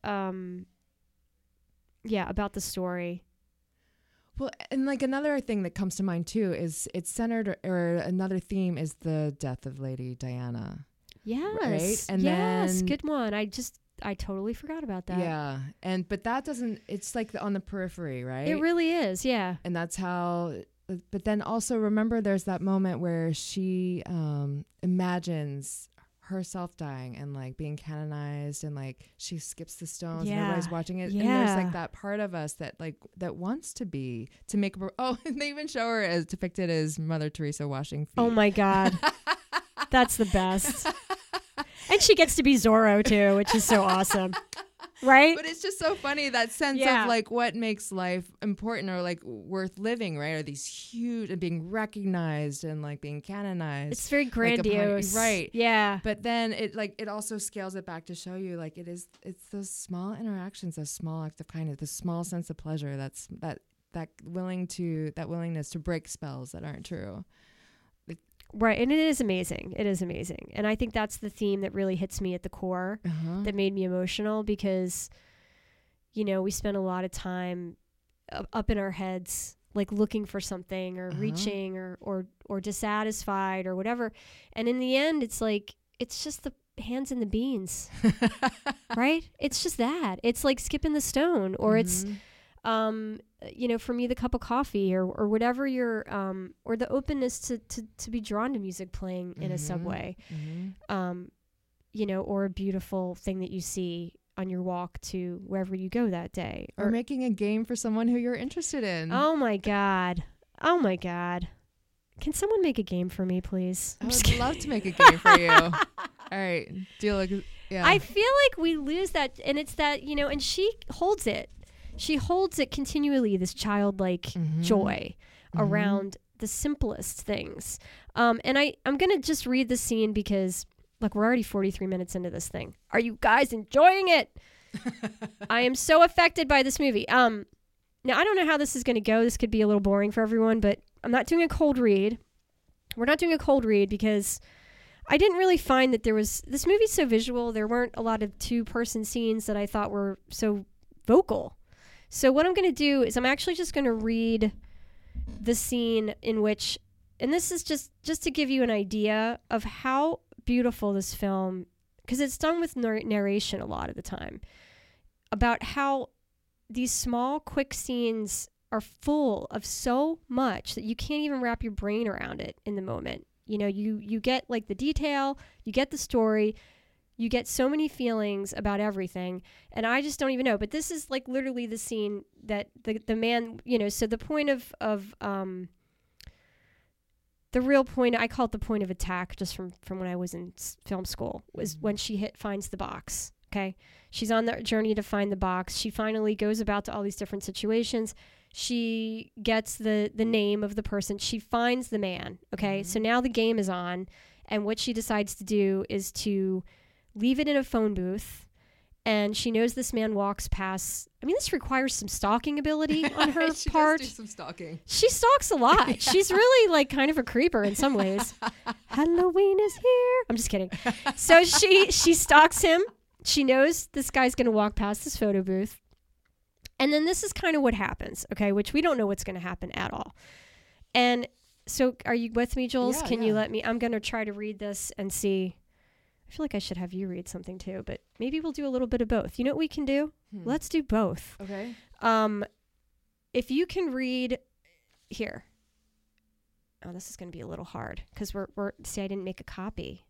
about the story. Well, and like another thing that comes to mind too is it's centered, or another theme is the death of Lady Diana. Yes. Right? And yes. then- Good one. I totally forgot about that. Yeah, but that doesn't. It's like on the periphery, right? It really is. Yeah. And that's how. But then also remember, there's that moment where she imagines herself dying and like being canonized, and like she skips the stones and Yeah. everybody's watching it, Yeah. and there's like that part of us that wants to make and they even show her as depicted as Mother Teresa washing feet. Oh my God. That's the best. And she gets to be Zorro too, which is so awesome. Right? But it's just so funny, that sense Yeah. of like what makes life important or like worth living, right? Are these huge and being recognized and like being canonized. It's very like, grandiose. right. Yeah. But then it also scales it back to show you like it's those small interactions, those small acts of kindness, the small sense of pleasure that willingness to break spells that aren't true. Right. And it is amazing. It is amazing. And I think that's the theme that really hits me at the core, Uh-huh. that made me emotional, because, we spend a lot of time up in our heads, like looking for something or Uh-huh. reaching or dissatisfied or whatever. And in the end, it's like, it's just the hands and the beans, right? It's just that. It's like skipping the stone, or it's, Mhm. for me, the cup of coffee or whatever or the openness to be drawn to music playing in a Mhm. subway, Mhm. or a beautiful thing that you see on your walk to wherever you go that day. Or making a game for someone who you're interested in. Oh my God. Oh my God. Can someone make a game for me, please? I I'm just would kidding. love to make a game for you. All right. Yeah. I feel like we lose that, and it's that, and she holds it. She holds it continually, this childlike Mhm. joy Mhm. around the simplest things. And I'm going to just read the scene because, look, we're already 43 minutes into this thing. Are you guys enjoying it? I am so affected by this movie. Now, I don't know how this is going to go. This could be a little boring for everyone, but I'm not doing a cold read. We're not doing a cold read because I didn't really find that this movie's so visual. There weren't a lot of two-person scenes that I thought were so vocal. So what I'm going to do is I'm actually just going to read the scene in which, and this is just to give you an idea of how beautiful this film, because it's done with narration a lot of the time, about how these small, quick scenes are full of so much that you can't even wrap your brain around it in the moment. You get like the detail, you get the story, you get so many feelings about everything, and I just don't even know. But this is like literally the scene that the man, so the point of the real point, I call it the point of attack, just from when I was in film school, was when she finds the box. Okay. She's on the journey to find the box. She finally goes about to all these different situations. She gets the name of the person. She finds the man. Okay. So now the game is on. And what she decides to do is to leave it in a phone booth. And she knows this man walks past. I mean, this requires some stalking ability on her She part. does do some stalking. She stalks a lot. Yeah. She's really like kind of a creeper in some ways. Halloween is here. I'm just kidding. So she stalks him. she knows this guy's going to walk past this photo booth. And then this is kind of what happens, okay, which we don't know what's going to happen at all. And so are you with me, Jules? Can you let me? I'm going to try to read this and see. I feel like I should have you read something too, but maybe we'll do a little bit of both. You know what we can do? Let's do both. Okay. If you can read here. Oh, this is going to be a little hard because see, I didn't make a copy.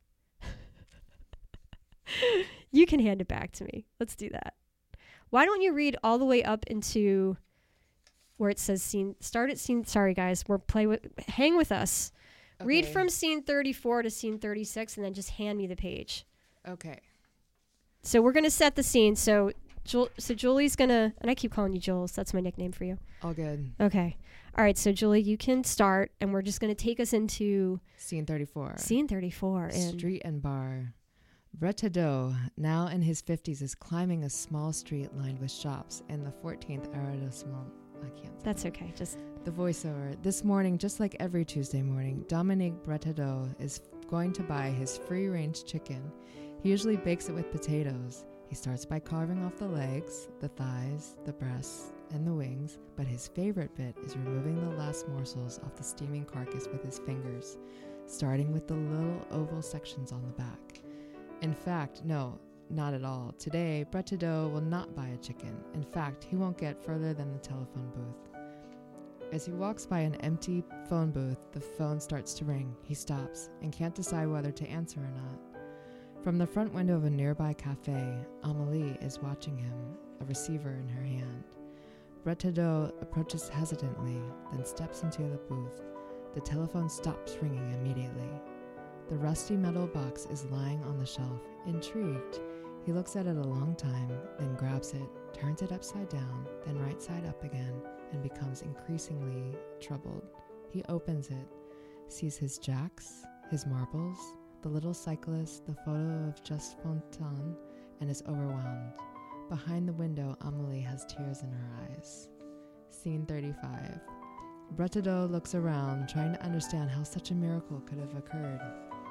You can hand it back to me. Let's do that. Why don't you read all the way up into where it says start at scene. Sorry, guys. Hang with us. Okay. Read from scene 34 to scene 36 and then just hand me the page. Okay. So we're going to set the scene. So Julie's going to, and I keep calling you Jules. That's my nickname for you. All good. Okay. All right. So Julie, you can start and we're just going to take us into scene 34. Scene 34. Street and bar. Brett Hadot, now in his 50s, is climbing a small street lined with shops in the 14th arrondissement. I can't say That's okay. Just the voiceover. This morning, just like every Tuesday morning, Dominique Brett Hadot is going to buy his free-range chicken. He usually bakes it with potatoes. He starts by carving off the legs, the thighs, the breasts, and the wings, but his favorite bit is removing the last morsels off the steaming carcass with his fingers, starting with the little oval sections on the back. In fact, no, not at all. Today, Brett Hadot will not buy a chicken. In fact, he won't get further than the telephone booth. As he walks by an empty phone booth, the phone starts to ring. He stops and can't decide whether to answer or not. From the front window of a nearby cafe, Amélie is watching him, a receiver in her hand. Brett Hadot approaches hesitantly, then steps into the booth. The telephone stops ringing immediately. The rusty metal box is lying on the shelf. Intrigued, he looks at it a long time, then grabs it, turns it upside down, then right side up again, and becomes increasingly troubled. He opens it, sees his jacks, his marbles, the little cyclist, the photo of Just Fontaine, and is overwhelmed. Behind the window, Amélie has tears in her eyes. Scene 35. Brett Hadot looks around, trying to understand how such a miracle could have occurred.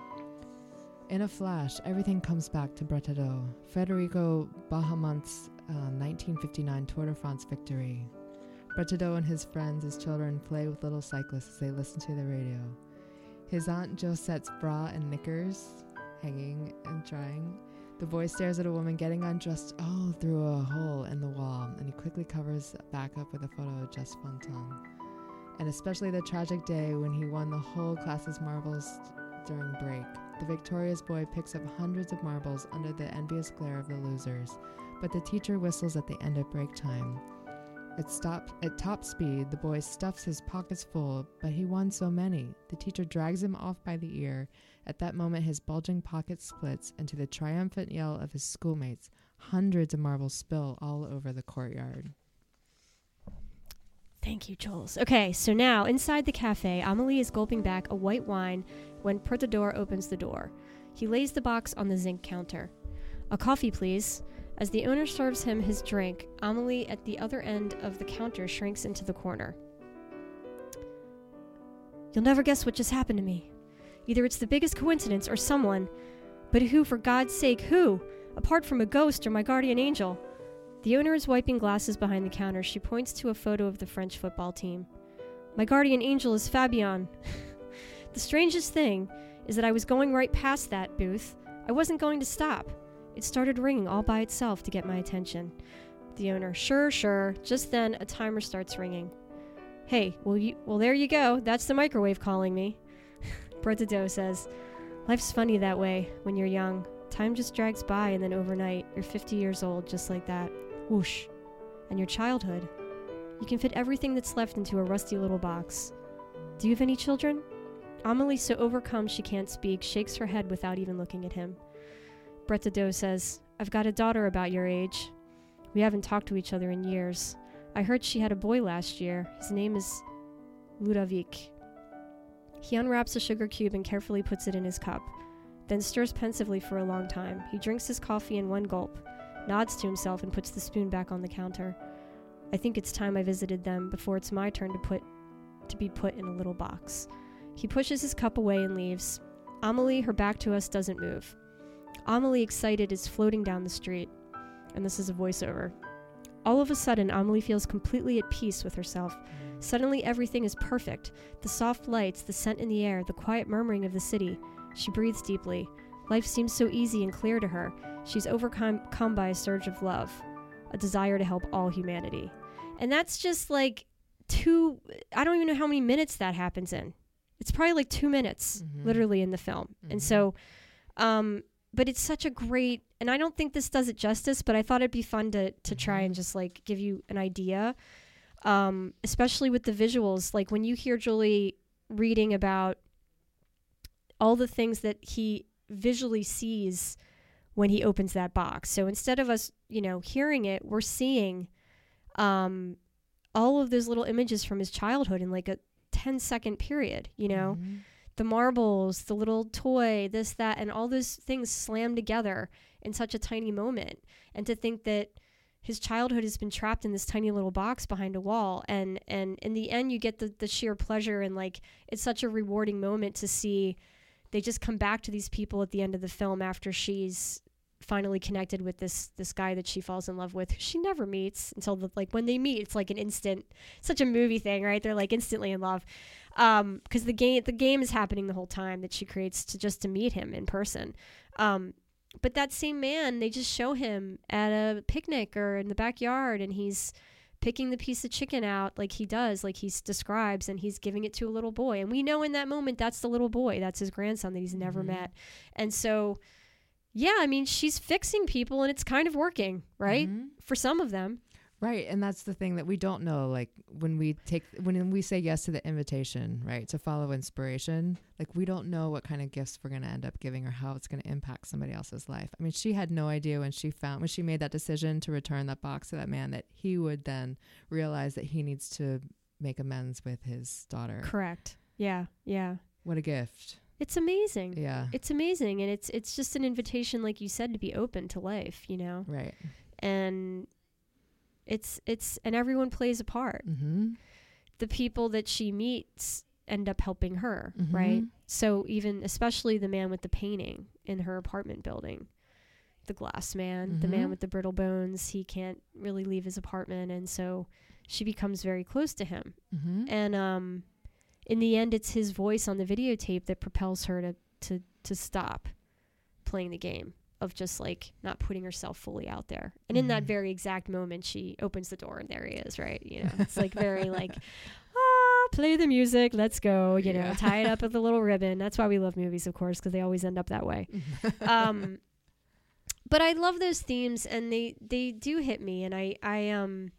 In a flash, everything comes back to Brett Hadot. Federico Bahamont's 1959 Tour de France victory. Brett Hadot and his friends, his children, play with little cyclists as they listen to the radio. His Aunt Josette's bra and knickers hanging and drying. The boy stares at a woman getting undressed through a hole in the wall, and he quickly covers back up with a photo of Just Fontaine. And especially the tragic day when he won the whole class's marbles during break. The victorious boy picks up hundreds of marbles under the envious glare of the losers, but the teacher whistles at the end of break time. At top speed, the boy stuffs his pockets full, but he won so many. The teacher drags him off by the ear. At that moment, his bulging pocket splits, and to the triumphant yell of his schoolmates, hundreds of marbles spill all over the courtyard. Thank you, Jules. Okay, so now, inside the cafe, Amélie is gulping back a white wine when Brett Hadot opens the door. He lays the box on the zinc counter. "A coffee, please." As the owner serves him his drink, Amélie at the other end of the counter shrinks into the corner. "You'll never guess what just happened to me. Either it's the biggest coincidence or someone, but who, for God's sake, who? Apart from a ghost or my guardian angel." The owner is wiping glasses behind the counter. She points to a photo of the French football team. "My guardian angel is Fabien." The strangest thing is that I was going right past that booth. I wasn't going to stop. It started ringing all by itself to get my attention. The owner, Sure. Just then, a timer starts ringing. "Hey, well, there you go. That's the microwave calling me." Brett Hadot says, "Life's funny that way when you're young. Time just drags by and then overnight, you're 50 years old just like that. Whoosh. And your childhood. You can fit everything that's left into a rusty little box. Do you have any children?" Amélie, so overcome she can't speak, shakes her head without even looking at him. Brett Hadot says, "I've got a daughter about your age. We haven't talked to each other in years. I heard she had a boy last year. His name is Ludovic." He unwraps a sugar cube and carefully puts it in his cup, then stirs pensively for a long time. He drinks his coffee in one gulp, nods to himself, and puts the spoon back on the counter. "I think it's time I visited them before it's my turn to be put in a little box." He pushes his cup away and leaves. Amélie, her back to us, doesn't move. Amelie, excited, is floating down the street. And this is a voiceover. All of a sudden, Amelie feels completely at peace with herself. Suddenly, everything is perfect. The soft lights, the scent in the air, the quiet murmuring of the city. She breathes deeply. Life seems so easy and clear to her. She's overcome by a surge of love, a desire to help all humanity. And that's just like I don't even know how many minutes that happens in. It's probably like 2 minutes, literally, in the film. And so, but it's such a great, and I don't think this does it justice, but I thought it'd be fun to try and just like give you an idea, especially with the visuals. Like when you hear Julie reading about all the things that he visually sees when he opens that box. So instead of us, hearing it, we're seeing all of those little images from his childhood in like a 10-second period, the marbles, the little toy, this, that, and all those things slammed together in such a tiny moment. And to think that his childhood has been trapped in this tiny little box behind a wall. And in the end, you get the sheer pleasure, and like, it's such a rewarding moment to see. They just come back to these people at the end of the film after she's finally connected with this guy that she falls in love with, who she never meets until when they meet, it's like an instant, such a movie thing, right? They're like instantly in love. Because the game is happening the whole time that she creates to meet him in person. But that same man, they just show him at a picnic or in the backyard, and he's picking the piece of chicken out like he does, like he describes, and he's giving it to a little boy. And we know in that moment that's the little boy, that's his grandson that he's never met. And so, yeah, I mean, she's fixing people, and it's kind of working, right? For some of them. Right. And that's the thing that we don't know. Like when we say yes to the invitation, right, to follow inspiration, like we don't know what kind of gifts we're going to end up giving or how it's going to impact somebody else's life. I mean, she had no idea when she made that decision to return that box to that man, that he would then realize that he needs to make amends with his daughter. Correct. Yeah. Yeah. What a gift. It's amazing. Yeah. It's amazing. And it's just an invitation, like you said, to be open to life, Right. And it's and everyone plays a part. The people that she meets end up helping her, right? So even, especially the man with the painting in her apartment building, the glass man, the man with the brittle bones, he can't really leave his apartment. And so she becomes very close to him. And in the end, it's his voice on the videotape that propels her to stop playing the game of just like not putting herself fully out there. And in that very exact moment, she opens the door and there he is, right? It's like very like, play the music, let's go, tie it up with a little ribbon. That's why we love movies, of course, because they always end up that way. But I love those themes, and they do hit me. And I'm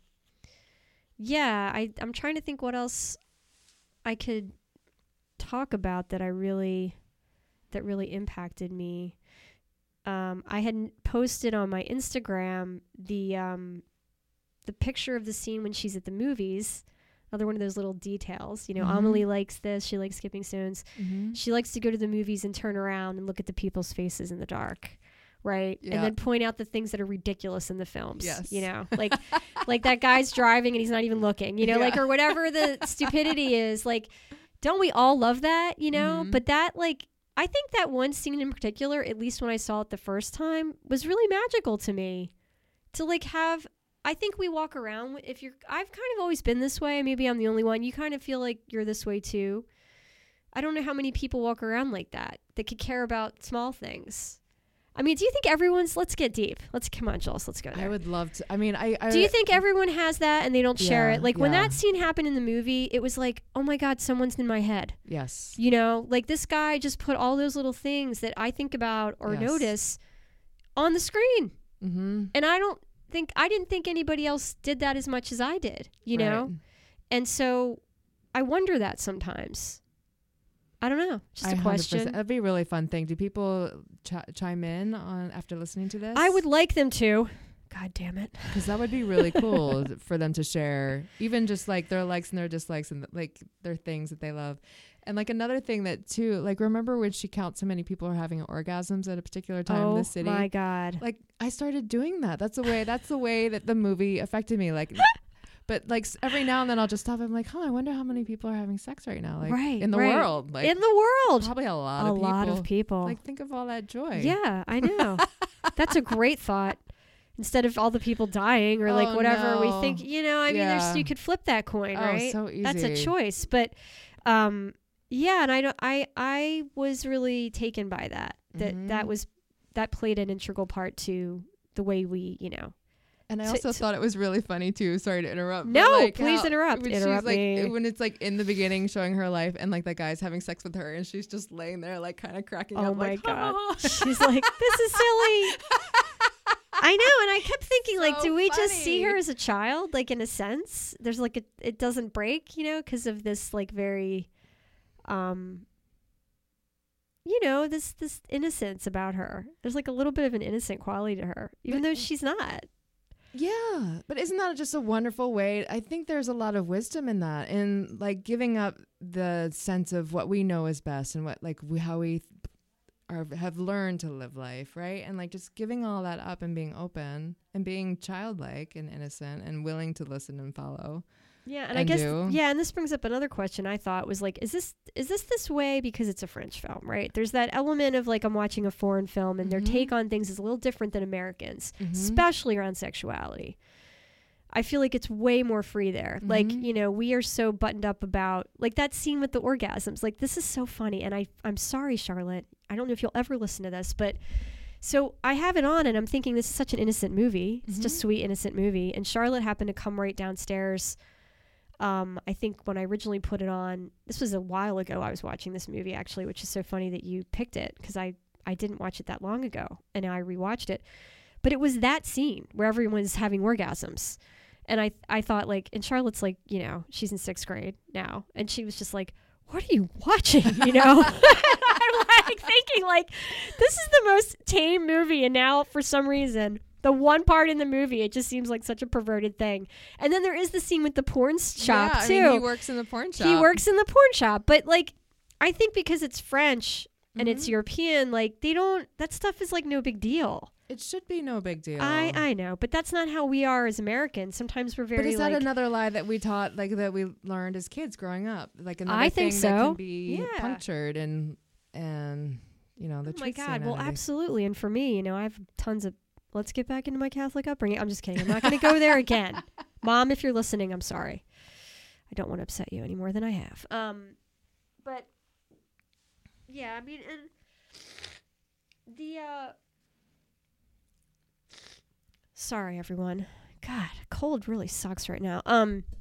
trying to think what else I could talk about that really impacted me. I had posted on my Instagram the picture of the scene when she's at the movies. Another one of those little details. Amelie likes this. She likes skipping stones. She likes to go to the movies and turn around and look at the people's faces in the dark, right? Yeah. And then point out the things that are ridiculous in the films. Yes. Like that guy's driving and he's not even looking, or whatever the stupidity is. Like, don't we all love that, But that, like, I think that one scene in particular, at least when I saw it the first time, was really magical to me. To like have, I think we walk around, I've kind of always been this way. Maybe I'm the only one. You kind of feel like you're this way too. I don't know how many people walk around like that could care about small things. I mean, do you think let's get deep. Come on, Jules, let's go there. I would love to. I mean, do you think everyone has that and they don't share it? Like when that scene happened in the movie, it was like, oh my God, someone's in my head. Yes. Like this guy just put all those little things that I think about or notice on the screen. And I didn't think anybody else did that as much as I did, know? And so I wonder that sometimes. I don't know. Just a question. That'd be a really fun thing. Do people chime in on after listening to this? I would like them to. God damn it. Because that would be really cool for them to share, even just like their likes and their dislikes and like their things that they love. And like another thing that too, like remember when she counts how many people are having orgasms at a particular time in the city? Oh my God. Like I started doing that. That's the way that the movie affected me. Like But like every now and then I'll just stop. I'm like, I wonder how many people are having sex right now, like Right, in the right. world, like In the world. probably a lot A of people. lot of people. Like think of all that joy. Yeah, I know. That's a great thought. Instead of all the people dying or like Oh, whatever we no. think, you know, I mean, Yeah. you could flip that coin, Oh, right? so easy. That's a choice. But yeah, and I was really taken by that. That played an integral part to the way we, you know. And I also thought it was really funny too. Sorry to interrupt. No, but, like, please interrupt. When Interrupt she's me. like, when it's like in the beginning showing her life, and like that guy's having sex with her, and she's just laying there like kind of cracking up. Oh my like, God. "Ha." She's like, this is silly. I know, and I kept thinking, like, So do we just see funny. her as a child? Like, in a sense, there's like it doesn't break, you know, because of this like very, you know, this innocence about her. There's like a little bit of an innocent quality to her, even though she's not. Yeah, but isn't that just a wonderful way? I think there's a lot of wisdom in that, in like giving up the sense of what we know is best and what like how we have learned to live life, right? And like just giving all that up and being open and being childlike and innocent and willing to listen and follow. Yeah, and And I guess do. yeah, and this brings up another question I thought was like, is this way because it's a French film, right? There's that element of like I'm watching a foreign film and their take on things is a little different than Americans, especially around sexuality. I feel like it's way more free there. Like, you know, we are so buttoned up about like that scene with the orgasms. Like this is so funny, and I'm sorry, Charlotte. I don't know if you'll ever listen to this, but so I have it on and I'm thinking this is such an innocent movie. It's just a sweet innocent movie, and Charlotte happened to come right downstairs. I think when I originally put it on, this was a while ago, I was watching this movie actually, which is so funny that you picked it because I didn't watch it that long ago and now I rewatched it. But it was that scene where everyone's having orgasms. And I thought like, and Charlotte's like, you know, she's in 6th grade now. And she was just like, what are you watching? You know, I'm like thinking like, this is the most tame movie. And now for some reason, the one part in the movie, it just seems like such a perverted thing. And then there is the scene with the porn shop, too. I mean, he works in the porn shop. He works in the porn shop. But, like, I think because it's French and it's European, like, that stuff is, like, no big deal. It should be no big deal. I know. But that's not how we are as Americans. Sometimes we're very, But is that like, another lie that we taught, like, that we learned as kids growing up? Like, another I thing think that so. can be Yeah. punctured and, you know, the oh, my truth God. seen Well, out of it. absolutely. And for me, you know, I have tons of, let's get back into my Catholic upbringing. I'm just kidding. I'm not going to go there again. Mom, if you're listening, I'm sorry. I don't want to upset you any more than I have. But yeah, I mean, and sorry, everyone. God, cold really sucks right now.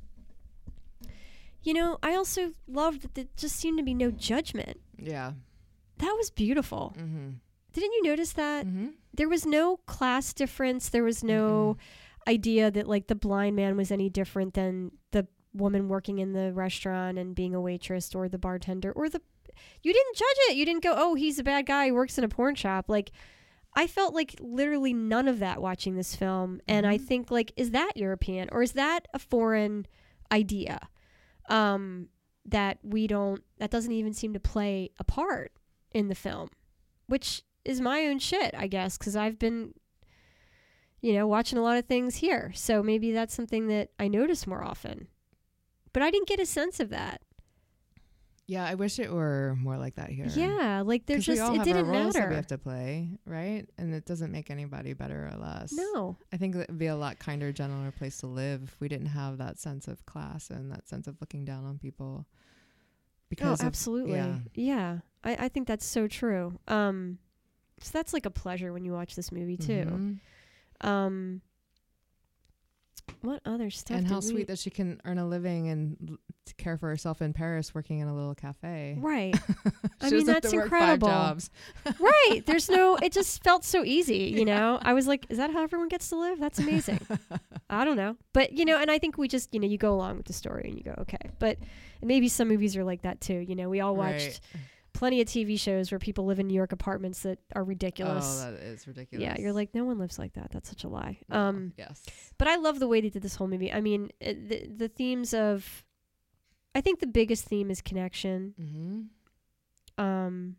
You know, I also loved that there just seemed to be no judgment. Yeah. That was beautiful. Mm-hmm. Didn't you notice that? Mm-hmm. There was no class difference. There was no idea that like the blind man was any different than the woman working in the restaurant and being a waitress or the bartender or you didn't judge it. You didn't go, oh, he's a bad guy who works in a porn shop. Like, I felt like literally none of that watching this film. And I think like, is that European or is that a foreign idea? That doesn't even seem to play a part in the film, which is my own shit, I guess, because I've been, you know, watching a lot of things here. So maybe that's something that I notice more often. But I didn't get a sense of that. Yeah, I wish it were more like that here. Yeah, like there's 'Cause we just, all it have didn't our roles that matter. we have to play, right? And it doesn't make anybody better or less. No. I think it would be a lot kinder, gentler place to live if we didn't have that sense of class and that sense of looking down on people. Because absolutely. Yeah. I think that's so true. So that's like a pleasure when you watch this movie too. Mhm. What other stuff? And how sweet that she can earn a living and to care for herself in Paris working in a little cafe. Right. I She mean, doesn't have that's to work incredible. 5 jobs. Right. There's no, it just felt so easy, you know? I was like, is that how everyone gets to live? That's amazing. I don't know. But, you know, and I think we just, you know, you go along with the story and you go, okay. But maybe some movies are like that too. You know, we all watched plenty of TV shows where people live in New York apartments that are ridiculous. Oh, that is ridiculous. Yeah, you're like, no one lives like that. That's such a lie. No. Yes. But I love the way they did this whole movie. I mean, the themes of, I think the biggest theme is connection. Mm-hmm.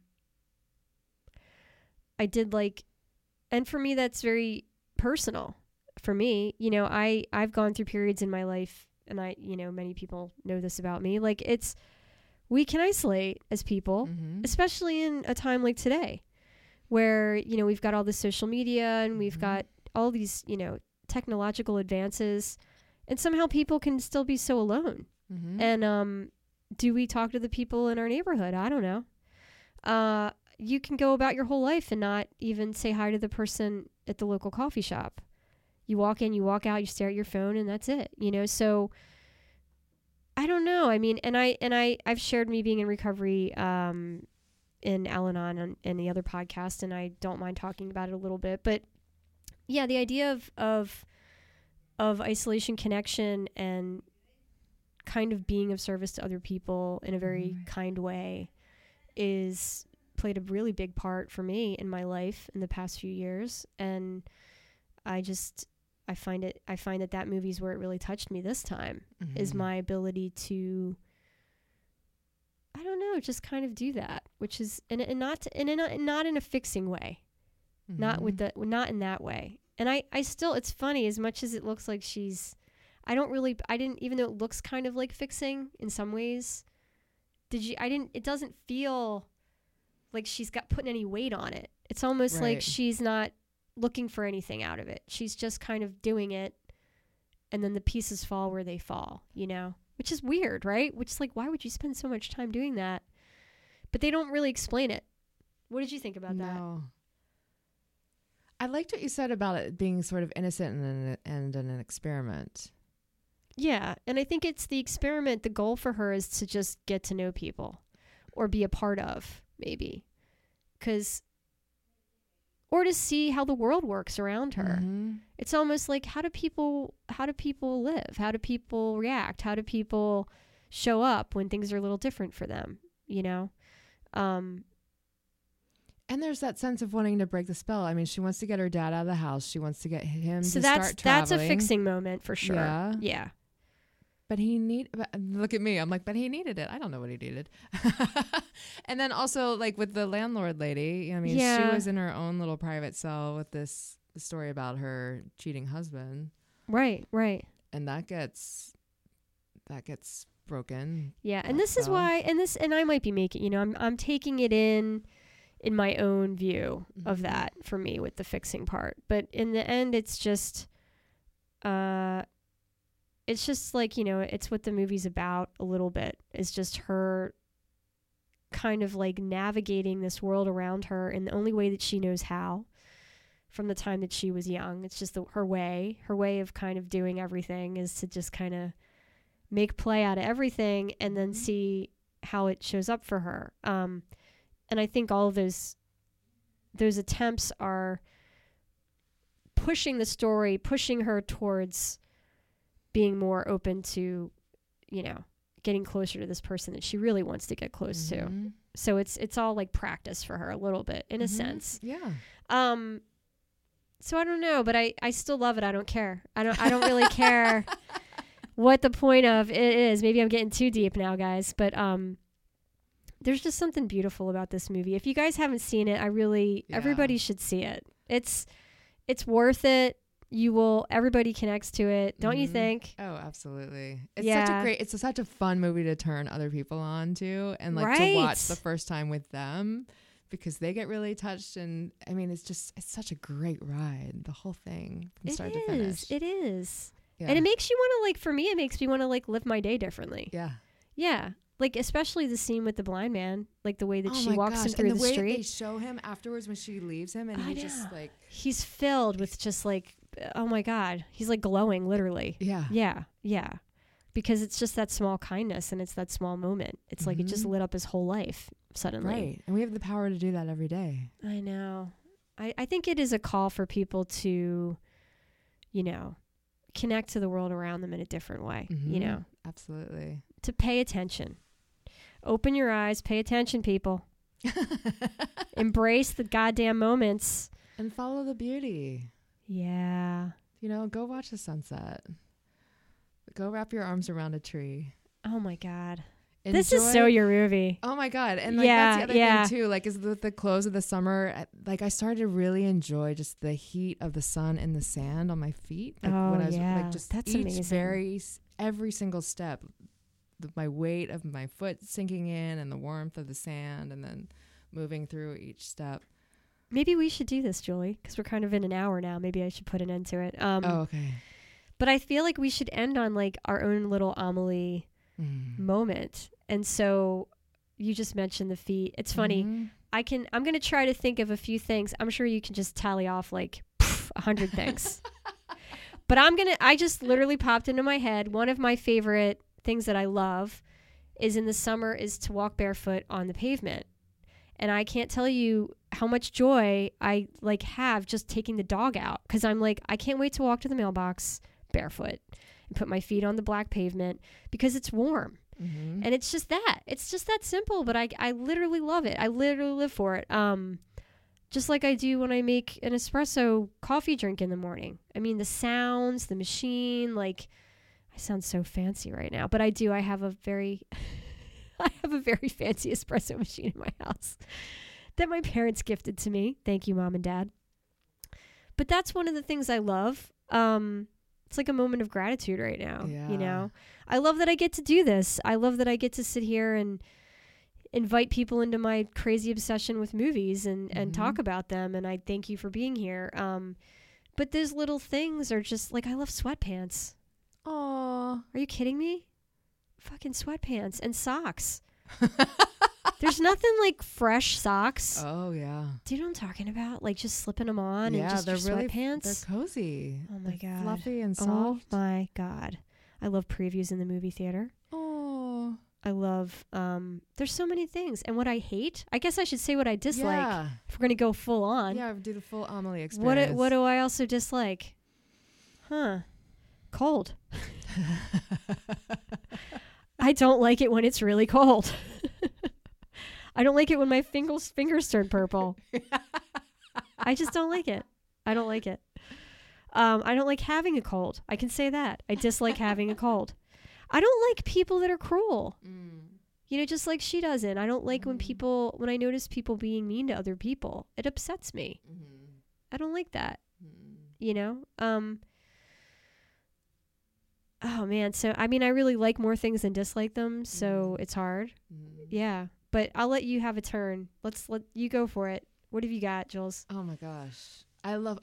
I did like, and for me, that's very personal. For me, you know, I've gone through periods in my life and many people know this about me, like we can isolate as people, Mm-hmm. especially in a time like today where, we've got all this social media and we've Mhm. got all these, technological advances, and somehow people can still be so alone. Mm-hmm. And do we talk to the people in our neighborhood? I don't know. You can go about your whole life and not even say hi to the person at the local coffee shop. You walk in, you walk out, you stare at your phone, and that's it. So I don't know. I mean, I've shared me being in recovery in Al-Anon and the other podcast, and I don't mind talking about it a little bit. But yeah, the idea of isolation, connection, and kind of being of service to other people in a very Mhm. kind way is played a really big part for me in my life in the past few years. And I find that movie's where it really touched me this time, is Mhm. my ability to, I don't know, just kind of do that, which is and not in a fixing way, not Mhm. in that way. And I still, it's funny, as much as it looks like I didn't, even though it looks kind of like fixing in some ways, it doesn't feel like she's got putting any weight on it. It's almost like Right. she's not looking for anything out of it. She's just kind of doing it, and then the pieces fall where they fall, which is weird, right? Which is like, why would you spend so much time doing that? But they don't really explain it. What did you think about that? No. I liked what you said about it being sort of innocent and an experiment. Yeah, and I think it's the experiment. The goal for her is to just get to know people or be a part of, maybe. Or to see how the world works around her. Mm-hmm. It's almost like, how do people live? How do people react? How do people show up when things are a little different for them, And there's that sense of wanting to break the spell. I mean, she wants to get her dad out of the house. She wants to get him to start traveling. That's a fixing moment for sure. Yeah. But look at me. I'm like, but he needed it. I don't know what he needed. And then also, like, with the landlord lady, I mean, she was in her own little private cell with this story about her cheating husband. Right. And that gets broken. Yeah. And this is why, and I might be making, I'm taking it in my own view of that for me with the fixing part. But in the end, it's just like, it's what the movie's about a little bit. It's just her kind of like navigating this world around her in the only way that she knows how from the time that she was young. It's just her way of kind of doing everything is to just kind of make play out of everything and then see how it shows up for her. And I think all of those attempts are pushing the story, pushing her towards being more open to, getting closer to this person that she really wants to get close to. So it's all like practice for her a little bit, in a sense. Yeah. So I don't know, but I still love it. I don't care. I don't really care what the point of it is. Maybe I'm getting too deep now, guys, but there's just something beautiful about this movie. If you guys haven't seen it, everybody should see it. It's worth it. Everybody connects to it, don't you think? Oh, absolutely. It's such a fun movie to turn other people on to, and like to watch the first time with them, because they get really touched. And I mean, it's such a great ride, the whole thing from start to finish. It is. Yeah. And it makes you want to, for me, it makes me want to live my day differently. Yeah. Yeah. Like, especially the scene with the blind man, like the way that she walks him through and the street. the way they show him afterwards when she leaves him, and he's filled with just like, oh my God, he's like glowing, literally. Yeah. Yeah. Because it's just that small kindness, and it's that small moment. It's like it just lit up his whole life suddenly. Right. And we have the power to do that every day. I know. I think it is a call for people to, connect to the world around them in a different way, Absolutely. To pay attention. Open your eyes, pay attention, people. Embrace the goddamn moments. And follow the beauty. Yeah. Go watch the sunset. Go wrap your arms around a tree. Oh my God. Enjoy. This is so your movie. Oh my God. And that's the other thing too, like, is with the close of the summer, like I started to really enjoy just the heat of the sun and the sand on my feet. Like when I was like just that's each amazing. every single step, my weight of my foot sinking in and the warmth of the sand and then moving through each step. Maybe we should do this, Julie, because we're kind of in an hour now. Maybe I should put an end to it. Okay. But I feel like we should end on like our own little Amelie moment. And so you just mentioned the feet. It's funny. Mm-hmm. I'm going to try to think of a few things. I'm sure you can just tally off like 100 things. But I just literally popped into my head. One of my favorite things that I love is in the summer is to walk barefoot on the pavement. And I can't tell you how much joy I like have just taking the dog out. Cause I'm like, I can't wait to walk to the mailbox barefoot and put my feet on the black pavement because it's warm. Mm-hmm. And it's just that simple, but I literally love it. I literally live for it. Just like I do when I make an espresso coffee drink in the morning. I mean, the sounds, the machine, like I sound so fancy right now, but I do. I have a very fancy espresso machine in my house that my parents gifted to me. Thank you, Mom and Dad. But that's one of the things I love. It's like a moment of gratitude right now. Yeah. You know, I love that I get to do this. I love that I get to sit here and invite people into my crazy obsession with movies and talk about them. And I thank you for being here. But those little things are just like, I love sweatpants. Aw. Are you kidding me? Fucking sweatpants and socks. There's nothing like fresh socks. Oh, yeah. Do you know what I'm talking about? Like just slipping them on and just they're your really, sweatpants. they're cozy. Oh my God. Fluffy and soft. Oh my God. I love previews in the movie theater. Oh. I love, there's so many things. And what I hate, I guess I should say what I dislike. Yeah. If we're going to go full on. Yeah, do the full Amelie experience. What do I also dislike? Cold. I don't like it when it's really cold. I don't like it when my fingers turn purple. I just don't like it. I don't like it. I don't like having a cold. I can say that. I dislike having a cold. I don't like people that are cruel. You know, just like she doesn't. I don't like when I notice people being mean to other people. It upsets me. I don't like that. You know? Oh man. So, I mean, I really like more things than dislike them. So it's hard. Yeah. But I'll let you have a turn. Let you go for it. What have you got, Jules? Oh my gosh. I love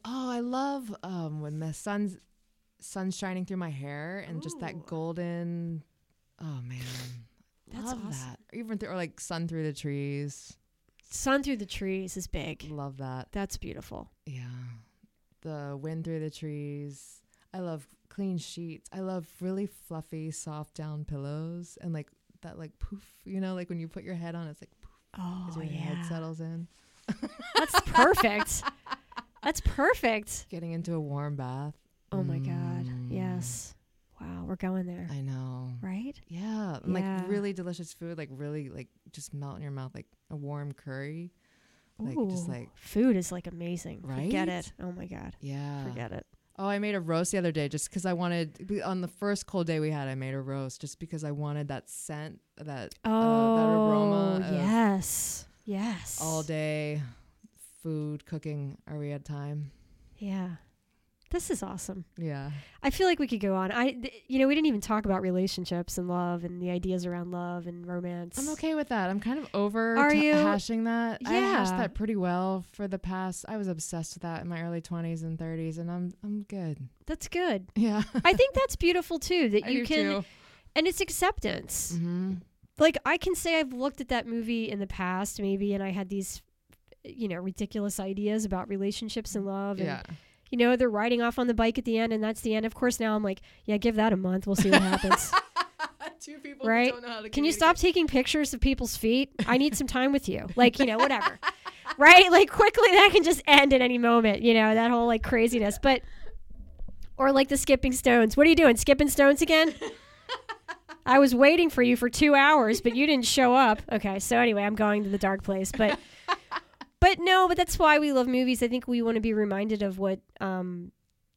when the sun's shining through my hair and just that golden, oh man. That's love awesome. that. Or like sun through the trees. Sun through the trees is big. Love that. That's beautiful. Yeah. The wind through the trees. I love clean sheets. I love really fluffy, soft down pillows and like that like poof, you know, like when you put your head on, it's like poof. Oh, as your head settles in. That's perfect. That's perfect. Getting into a warm bath. Oh my God. Yes. Wow, we're going there. I know. Right? Yeah. And like really delicious food, like really like just melt in your mouth, like a warm curry. Like just like food is like amazing. Right? Forget it. Oh my God. Yeah. Forget it. Oh, I made a roast the other day just because I wanted, on the first cold day we had, I made a roast just because I wanted that scent, that aroma. Yes. Yes. All day food, cooking. Are we at time? Yeah. This is awesome. Yeah. I feel like we could go on. We didn't even talk about relationships and love and the ideas around love and romance. I'm okay with that. I'm kind of over you? hashing that. Yeah. I hashed that pretty well for the past. I was obsessed with that in my early 20s and 30s, and I'm good. That's good. Yeah. I think that's beautiful too, that I you do can, too. and it's acceptance. Mm-hmm. Like I can say I've looked at that movie in the past maybe, and I had these, ridiculous ideas about relationships and love. And, Yeah. they're riding off on the bike at the end, and that's the end. Of course, now I'm like, yeah, give that a month. We'll see what happens. Two people right? who don't know how to Can you stop taking pictures of people's feet? I need some time with you. Like, whatever. Right? Like, quickly, that can just end at any moment, that whole, like, craziness. But, or like the skipping stones. What are you doing? Skipping stones again? I was waiting for you for 2 hours, but you didn't show up. Okay, so anyway, I'm going to the dark place. But but that's why we love movies. I think we want to be reminded of what, that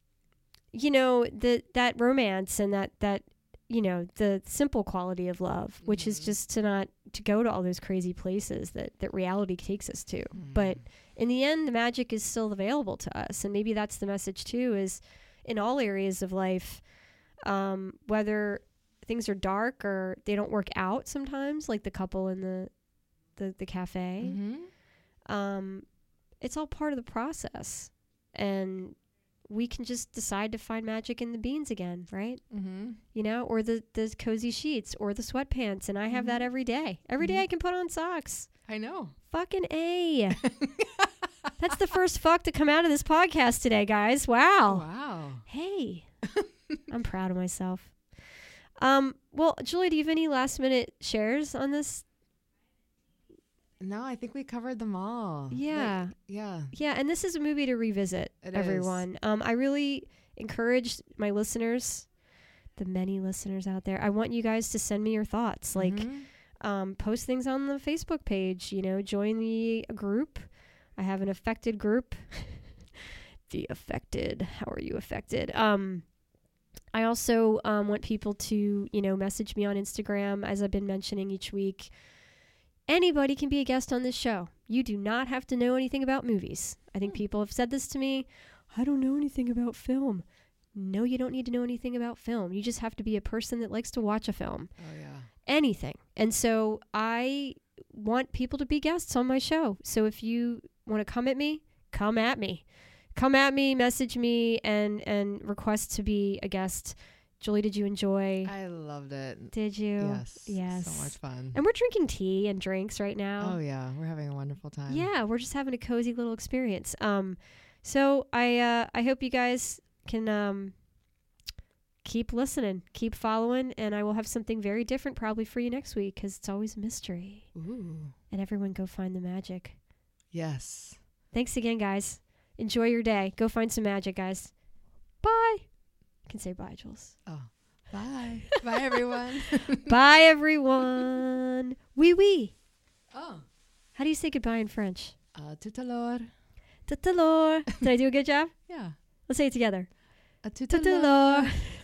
romance and that the simple quality of love, which is just to go to all those crazy places that reality takes us to. But in the end, the magic is still available to us. And maybe that's the message too, is in all areas of life, whether things are dark or they don't work out sometimes, like the couple in the cafe. Mm-hmm. It's all part of the process. And we can just decide to find magic in the beans again, right? Mm-hmm. You know, or the cozy sheets or the sweatpants. And I have that every day. Every day I can put on socks. I know. Fucking A. That's the first fuck to come out of this podcast today, guys. Wow. Wow. Hey. I'm proud of myself. Well, Julie, do you have any last minute shares on this? No, I think we covered them all. Yeah. Yeah. Yeah, and this is a movie to revisit, everyone. I really encourage my listeners, the many listeners out there. I want you guys to send me your thoughts. Like, post things on the Facebook page, you know, join the group. I have an affected group. The affected. How are you affected? I also want people to, you know, message me on Instagram, as I've been mentioning each week. Anybody can be a guest on this show. You do not have to know anything about movies. I think people have said this to me. I don't know anything about film. No, you don't need to know anything about film. You just have to be a person that likes to watch a film. Oh, yeah. Anything. And so I want people to be guests on my show. So if you want to come at me, come at me. Come at me, message me, and request to be a guest. Julie, did you enjoy? I loved it. Did you? Yes. Yes. So much fun. And we're drinking tea and drinks right now. Oh, yeah. We're having a wonderful time. Yeah, we're just having a cozy little experience. So I hope you guys can keep listening, keep following, and I will have something very different probably for you next week because it's always a mystery. Ooh. And everyone go find the magic. Yes. Thanks again, guys. Enjoy your day. Go find some magic, guys. Bye. You can say bye, Jules. Oh, bye. Bye, everyone. Bye, everyone. Oui, oui. Oh. How do you say goodbye in French? Tout à l'heure. Tout à l'heure. Did I do a good job? Yeah. Let's say it together. Tout Tout à l'heure.